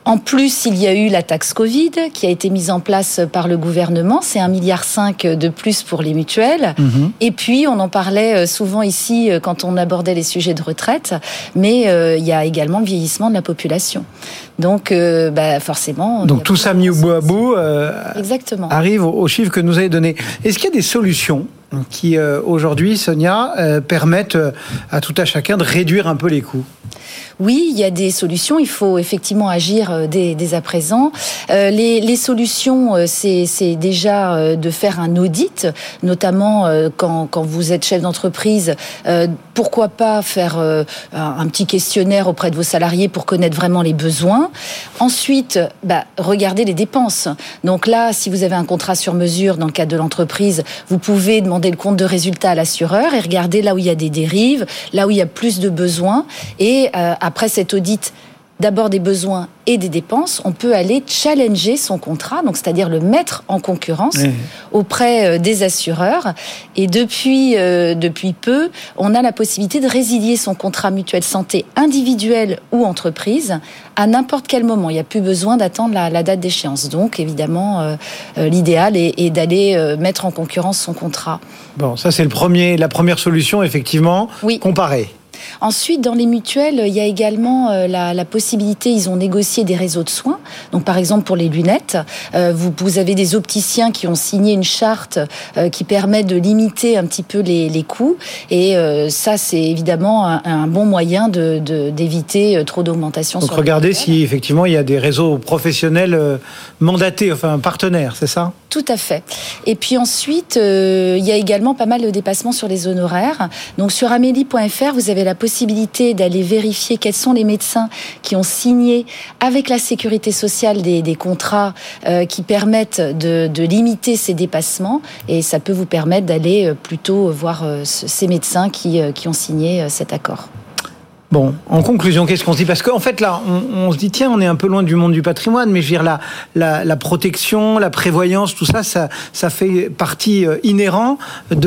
En plus, il y a eu la taxe Covid qui a été mise en place par le gouvernement. C'est 1,5 milliard de plus pour les mutuelles. Et puis, on en parlait souvent ici quand on abordait les sujets de retraite, mais il y a également le vieillissement de la population. Donc, forcément... Donc tout ça mis au bout à bout exactement. Arrive aux chiffres que nous avez donnés. Est-ce qu'il y a des solutions qui, aujourd'hui, Sonia, permettent à tout à chacun de réduire un peu les coûts ? Oui, il y a des solutions. Il faut effectivement agir dès à présent. Les solutions, c'est déjà de faire un audit, notamment quand vous êtes chef d'entreprise. Pourquoi pas faire un petit questionnaire auprès de vos salariés pour connaître vraiment les besoins. Ensuite, regardez les dépenses. Donc là, si vous avez un contrat sur mesure dans le cadre de l'entreprise, vous pouvez demander le compte de résultat à l'assureur et regarder là où il y a des dérives, là où il y a plus de besoins. Et après cet audit, d'abord des besoins et des dépenses, on peut aller challenger son contrat, donc c'est-à-dire le mettre en concurrence auprès des assureurs. Et depuis peu, on a la possibilité de résilier son contrat mutuelle santé individuel ou entreprise à n'importe quel moment. Il n'y a plus besoin d'attendre la date d'échéance. Donc, évidemment, l'idéal est d'aller mettre en concurrence son contrat. Bon, ça c'est la première solution, effectivement, comparer. Ensuite, dans les mutuelles, il y a également la possibilité, ils ont négocié des réseaux de soins. Donc, par exemple, pour les lunettes, vous avez des opticiens qui ont signé une charte qui permet de limiter un petit peu les coûts. Et ça, c'est évidemment un bon moyen d'éviter trop d'augmentation. Donc, regardez si, effectivement, il y a des réseaux professionnels mandatés, enfin partenaires, c'est ça ? Tout à fait. Et puis ensuite, il y a également pas mal de dépassements sur les honoraires. Donc, sur amélie.fr, vous avez la possibilité d'aller vérifier quels sont les médecins qui ont signé avec la sécurité sociale des contrats qui permettent de limiter ces dépassements, et ça peut vous permettre d'aller plutôt voir ces médecins qui ont signé cet accord. Bon, en conclusion, qu'est-ce qu'on se dit ? Parce qu'en fait, là, on se dit, tiens, on est un peu loin du monde du patrimoine, mais je veux dire, la protection, la prévoyance, tout ça, ça fait partie inhérente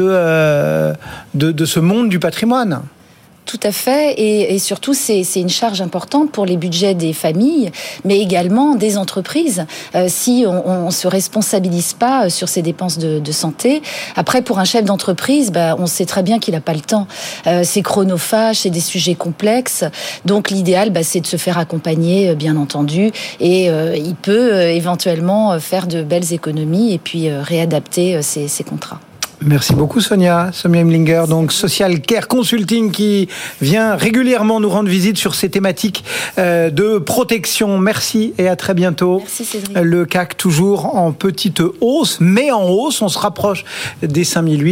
de ce monde du patrimoine. Tout à fait, et surtout c'est une charge importante pour les budgets des familles, mais également des entreprises. Si on se responsabilise pas sur ces dépenses de santé, après pour un chef d'entreprise, on sait très bien qu'il n'a pas le temps. C'est chronophage, c'est des sujets complexes, donc l'idéal c'est de se faire accompagner, bien entendu, et il peut éventuellement faire de belles économies et puis réadapter ses contrats. Merci beaucoup Sonia Hemlinger, donc Social Care Consulting, qui vient régulièrement nous rendre visite sur ces thématiques de protection. Merci et à très bientôt. Merci Cédric. Le CAC toujours en petite hausse, mais en hausse, on se rapproche des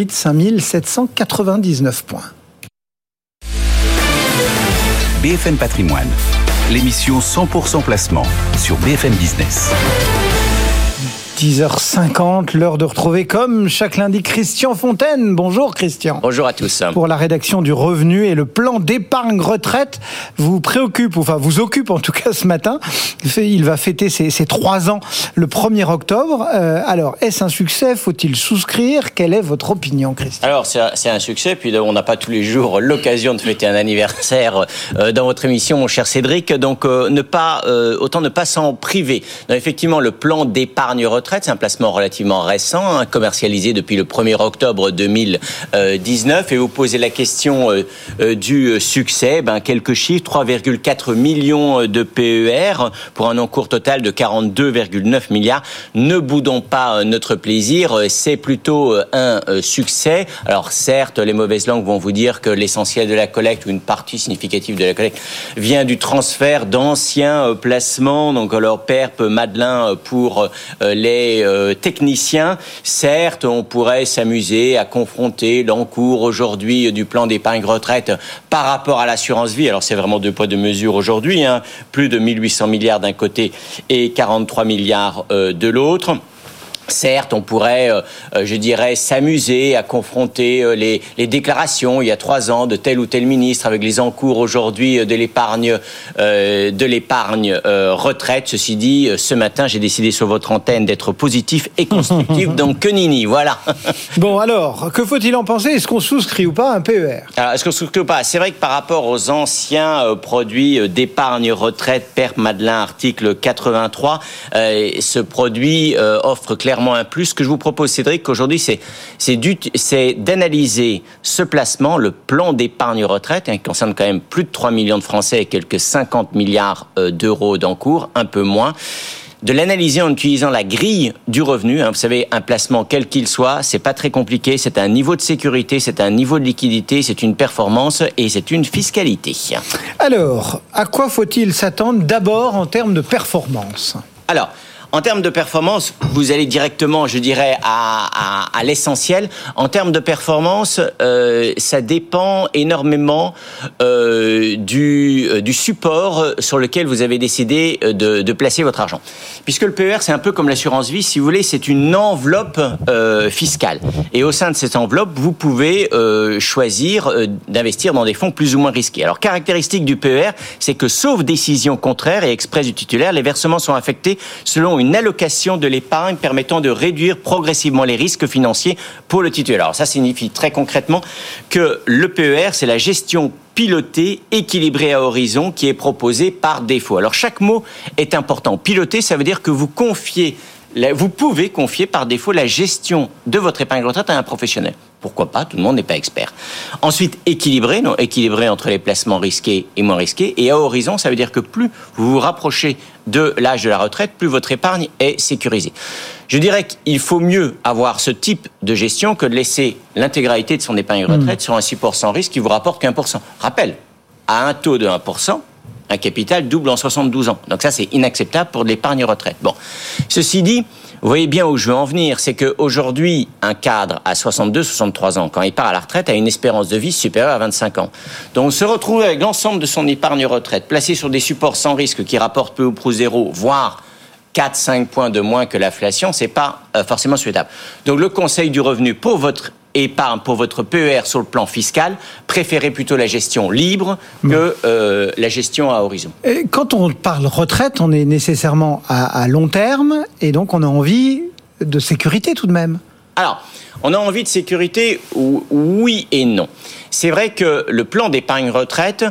5799 points. BFM Patrimoine, l'émission 100% placement sur BFM Business. 10h50, l'heure de retrouver comme chaque lundi Christian Fontaine. Bonjour Christian. Bonjour à tous. Pour la rédaction du revenu et le plan d'épargne retraite vous préoccupe, enfin vous occupe en tout cas ce matin. Il va fêter ses 3 ans le 1er octobre. Alors, est-ce un succès ? Faut-il souscrire ? Quelle est votre opinion, Christian ? Alors, c'est un succès, puis on n'a pas tous les jours l'occasion de fêter un anniversaire dans votre émission, mon cher Cédric. Donc, autant ne pas s'en priver. Donc, effectivement, le plan d'épargne retraite, c'est un placement relativement récent, commercialisé depuis le 1er octobre 2019. Et vous posez la question du succès. Quelques chiffres, 3,4 millions de PER pour un encours total de 42,9 milliards. Ne boudons pas notre plaisir, c'est plutôt un succès. Alors certes, les mauvaises langues vont vous dire que l'essentiel de la collecte, ou une partie significative de la collecte, vient du transfert d'anciens placements, donc alors PERP, Madelin pour les techniciens. Certes, on pourrait s'amuser à confronter l'encours aujourd'hui du plan d'épargne retraite par rapport à l'assurance vie. Alors c'est vraiment 2 poids 2 mesures aujourd'hui, plus de 1800 milliards d'un côté et 43 milliards de l'autre. Certes, on pourrait, je dirais, s'amuser à confronter les déclarations il y a 3 ans de tel ou tel ministre avec les encours aujourd'hui de l'épargne retraite. Ceci dit, ce matin, j'ai décidé sur votre antenne d'être positif et constructif, donc que nini, voilà. Bon, alors, que faut-il en penser ? Est-ce qu'on souscrit ou pas à un PER ? Alors, est-ce qu'on souscrit ou pas ? C'est vrai que par rapport aux anciens produits d'épargne retraite, PERP Madelin, article 83, ce produit offre clairement un plus. Ce que je vous propose, Cédric, aujourd'hui, c'est d'analyser ce placement, le plan d'épargne retraite, qui concerne quand même plus de 3 millions de Français et quelques 50 milliards d'euros d'encours, un peu moins. De l'analyser en utilisant la grille du revenu. Vous savez, un placement quel qu'il soit, c'est pas très compliqué. C'est un niveau de sécurité, c'est un niveau de liquidité, c'est une performance et c'est une fiscalité. Alors, à quoi faut-il s'attendre d'abord en termes de performance ? Alors, en termes de performance, vous allez directement, je dirais, à l'essentiel. En termes de performance, ça dépend énormément du support sur lequel vous avez décidé de placer votre argent. Puisque le PER, c'est un peu comme l'assurance vie, si vous voulez, c'est une enveloppe fiscale. Et au sein de cette enveloppe, vous pouvez choisir d'investir dans des fonds plus ou moins risqués. Alors, caractéristique du PER, c'est que sauf décision contraire et express du titulaire, les versements sont affectés selon une allocation de l'épargne permettant de réduire progressivement les risques financiers pour le titulaire. Alors ça signifie très concrètement que le PER, c'est la gestion pilotée, équilibrée à horizon qui est proposée par défaut. Alors chaque mot est important. Piloter, ça veut dire que vous pouvez confier par défaut la gestion de votre épargne retraite à un professionnel. Pourquoi pas ? Tout le monde n'est pas expert. Ensuite, équilibré entre les placements risqués et moins risqués. Et à horizon, ça veut dire que plus vous vous rapprochez de l'âge de la retraite, plus votre épargne est sécurisée. Je dirais qu'il faut mieux avoir ce type de gestion que de laisser l'intégralité de son épargne retraite sur un support sans risque qui vous rapporte qu'1%. Rappel, à un taux de 1%, un capital double en 72 ans. Donc ça, c'est inacceptable pour de l'épargne retraite. Bon, ceci dit, vous voyez bien où je veux en venir, c'est qu'aujourd'hui, un cadre à 62, 63 ans, quand il part à la retraite, a une espérance de vie supérieure à 25 ans. Donc, se retrouver avec l'ensemble de son épargne retraite placé sur des supports sans risque qui rapportent peu ou prou zéro, voire 4-5 points de moins que l'inflation, c'est pas forcément souhaitable. Donc, le conseil du revenu pour votre épargne, pour votre PER sur le plan fiscal, préférez plutôt la gestion libre que la gestion à horizon. Et quand on parle retraite, on est nécessairement à long terme et donc on a envie de sécurité tout de même. Alors, on a envie de sécurité, oui et non. C'est vrai que le plan d'épargne retraite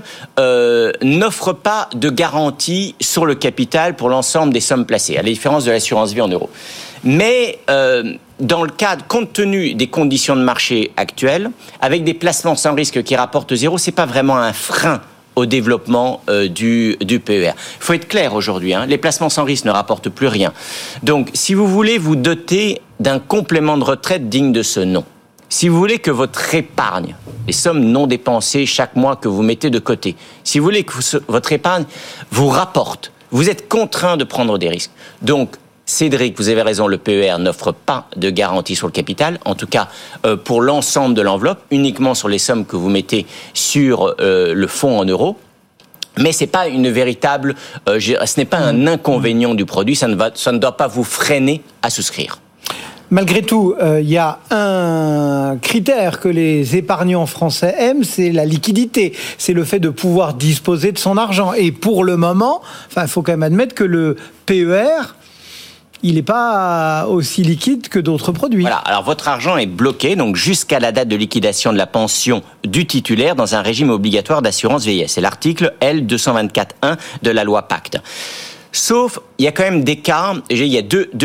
n'offre pas de garantie sur le capital pour l'ensemble des sommes placées, à la différence de l'assurance vie en euros. Mais dans le cadre, compte tenu des conditions de marché actuelles, avec des placements sans risque qui rapportent zéro, c'est pas vraiment un frein au développement du PER. Il faut être clair aujourd'hui, les placements sans risque ne rapportent plus rien. Donc, si vous voulez vous doter d'un complément de retraite digne de ce nom, si vous voulez que votre épargne, les sommes non dépensées chaque mois que vous mettez de côté, si vous voulez que votre épargne vous rapporte, vous êtes contraint de prendre des risques. Donc, Cédric, vous avez raison, le PER n'offre pas de garantie sur le capital, en tout cas pour l'ensemble de l'enveloppe, uniquement sur les sommes que vous mettez sur le fonds en euros. Mais c'est pas une véritable, ce n'est pas un inconvénient du produit, ça ne doit pas vous freiner à souscrire. Malgré tout, il y a un critère que les épargnants français aiment, c'est la liquidité. C'est le fait de pouvoir disposer de son argent. Et pour le moment, il faut quand même admettre que le PER, il n'est pas aussi liquide que d'autres produits. Voilà, alors votre argent est bloqué donc jusqu'à la date de liquidation de la pension du titulaire dans un régime obligatoire d'assurance vieillesse. C'est l'article L224.1 de la loi Pacte. Sauf, il y a quand même des cas, il y a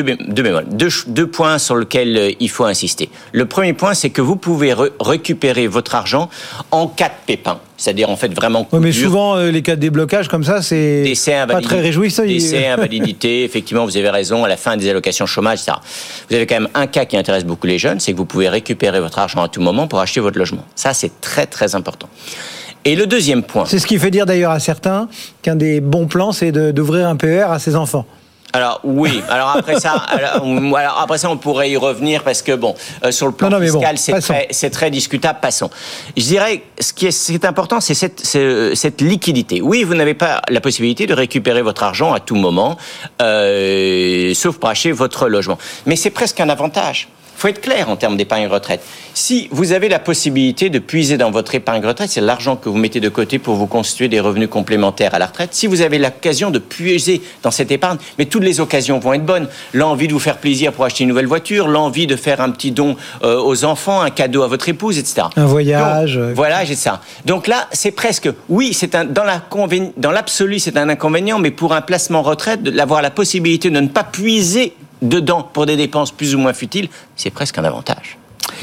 deux points sur lesquels il faut insister. Le premier point, c'est que vous pouvez récupérer votre argent en cas de pépin. C'est-à-dire, en fait, vraiment coup dur. Mais souvent, les cas de déblocage comme ça, c'est pas très réjouissant. Décès, invalidité, effectivement, vous avez raison, à la fin des allocations chômage, etc. Vous avez quand même un cas qui intéresse beaucoup les jeunes, c'est que vous pouvez récupérer votre argent à tout moment pour acheter votre logement. Ça, c'est très, très important. Et le deuxième point... C'est ce qui fait dire d'ailleurs à certains qu'un des bons plans, c'est d'ouvrir un PER à ses enfants. Alors oui, alors après ça, on pourrait y revenir parce que sur le plan fiscal, c'est très discutable. Passons. Je dirais ce qui est important, c'est cette liquidité. Oui, vous n'avez pas la possibilité de récupérer votre argent à tout moment, sauf pour acheter votre logement. Mais c'est presque un avantage. Il faut être clair en termes d'épargne retraite. Si vous avez la possibilité de puiser dans votre épargne retraite, c'est l'argent que vous mettez de côté pour vous constituer des revenus complémentaires à la retraite. Si vous avez l'occasion de puiser dans cette épargne, mais toutes les occasions vont être bonnes. L'envie de vous faire plaisir pour acheter une nouvelle voiture, l'envie de faire un petit don aux enfants, un cadeau à votre épouse, etc. Un voyage. Donc, voilà, j'ai ça. Donc là, c'est presque, oui, dans l'absolu, c'est un inconvénient, mais pour un placement retraite, d'avoir la possibilité de ne pas puiser dedans pour des dépenses plus ou moins futiles, c'est presque un avantage.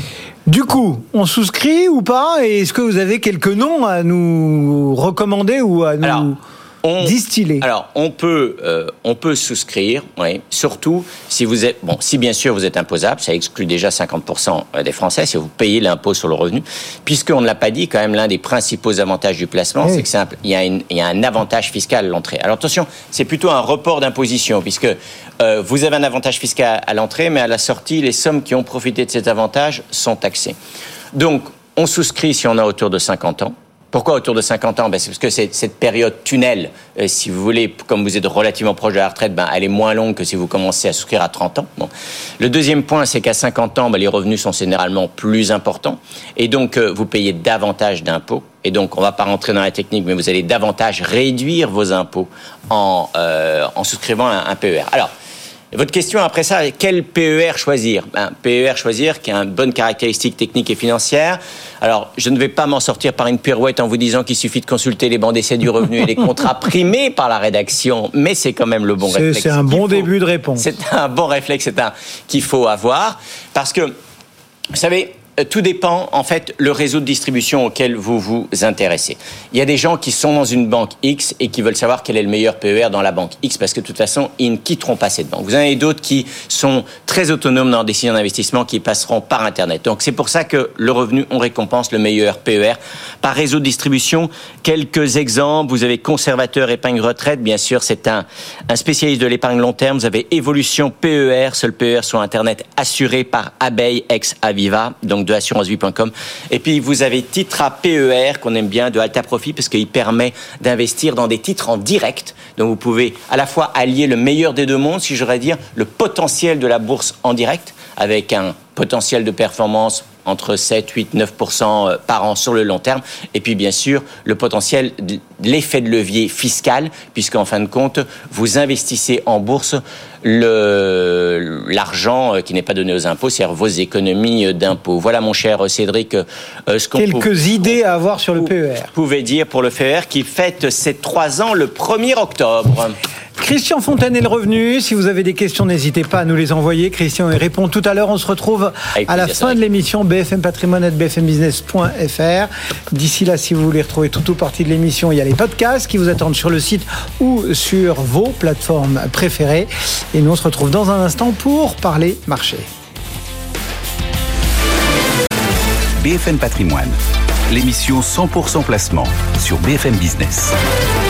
Du coup, on souscrit ou pas? Et est-ce que vous avez quelques noms à nous recommander ou à nous distiller? Alors, on peut souscrire, oui, surtout si vous êtes, si bien sûr vous êtes imposable, ça exclut déjà 50% des Français si vous payez l'impôt sur le revenu, puisqu'on ne l'a pas dit, quand même, l'un des principaux avantages du placement, c'est que il y a un avantage fiscal à l'entrée. Alors attention, c'est plutôt un report d'imposition, puisque vous avez un avantage fiscal à l'entrée, mais à la sortie, les sommes qui ont profité de cet avantage sont taxées. Donc, on souscrit si on a autour de 50 ans. Pourquoi autour de 50 ans? C'est parce que cette période tunnel, si vous voulez, comme vous êtes relativement proche de la retraite, elle est moins longue que si vous commencez à souscrire à 30 ans. Bon. Le deuxième point, c'est qu'à 50 ans, les revenus sont généralement plus importants. Et donc, vous payez davantage d'impôts. Et donc, on ne va pas rentrer dans la technique, mais vous allez davantage réduire vos impôts en souscrivant un PER. Alors, votre question après ça, quel PER choisir? PER choisir qui a une bonne caractéristique technique et financière. Alors, je ne vais pas m'en sortir par une pirouette en vous disant qu'il suffit de consulter les bancs d'essai du revenu et les contrats primés par la rédaction, mais c'est quand même le bon réflexe. C'est un bon début de réponse. C'est un bon réflexe, qu'il faut avoir, parce que, vous savez, tout dépend, en fait, le réseau de distribution auquel vous vous intéressez. Il y a des gens qui sont dans une banque X et qui veulent savoir quel est le meilleur PER dans la banque X parce que de toute façon, ils ne quitteront pas cette banque. Vous en avez d'autres qui sont très autonomes dans leurs décisions d'investissement qui passeront par Internet. Donc, c'est pour ça que le revenu, on récompense le meilleur PER par réseau de distribution. Quelques exemples. Vous avez Conservateur Épargne Retraite. Bien sûr, c'est un spécialiste de l'épargne long terme. Vous avez Évolution PER, seul PER sur Internet assuré par Abeille ex Aviva. Donc, de assurancevie.com. Et puis, vous avez Titra PER, qu'on aime bien, de Alta Profit, parce qu'il permet d'investir dans des titres en direct. Donc, vous pouvez à la fois allier le meilleur des deux mondes, si j'aurais dire, le potentiel de la bourse en direct, avec un potentiel de performance entre 7, 8, 9% par an sur le long terme. Et puis, bien sûr, le potentiel de l'effet de levier fiscal, puisqu'en fin de compte, vous investissez en bourse l'argent qui n'est pas donné aux impôts, c'est-à-dire vos économies d'impôts. Voilà, mon cher Cédric, ce qu'on quelques idées à avoir sur le PER. Vous pouvez dire pour le PER qui fête ses 3 ans le 1er octobre. Christian Fontaine est le revenu. Si vous avez des questions, n'hésitez pas à nous les envoyer. Christian y répond tout à l'heure. On se retrouve à la fin de l'émission. bfmpatrimoine@bfmbusiness.fr. D'ici là, si vous voulez retrouver tout ou partie de l'émission, il y a les podcasts qui vous attendent sur le site ou sur vos plateformes préférées. Et nous, on se retrouve dans un instant pour parler marché. BFM Patrimoine, l'émission 100% placement sur BFM Business.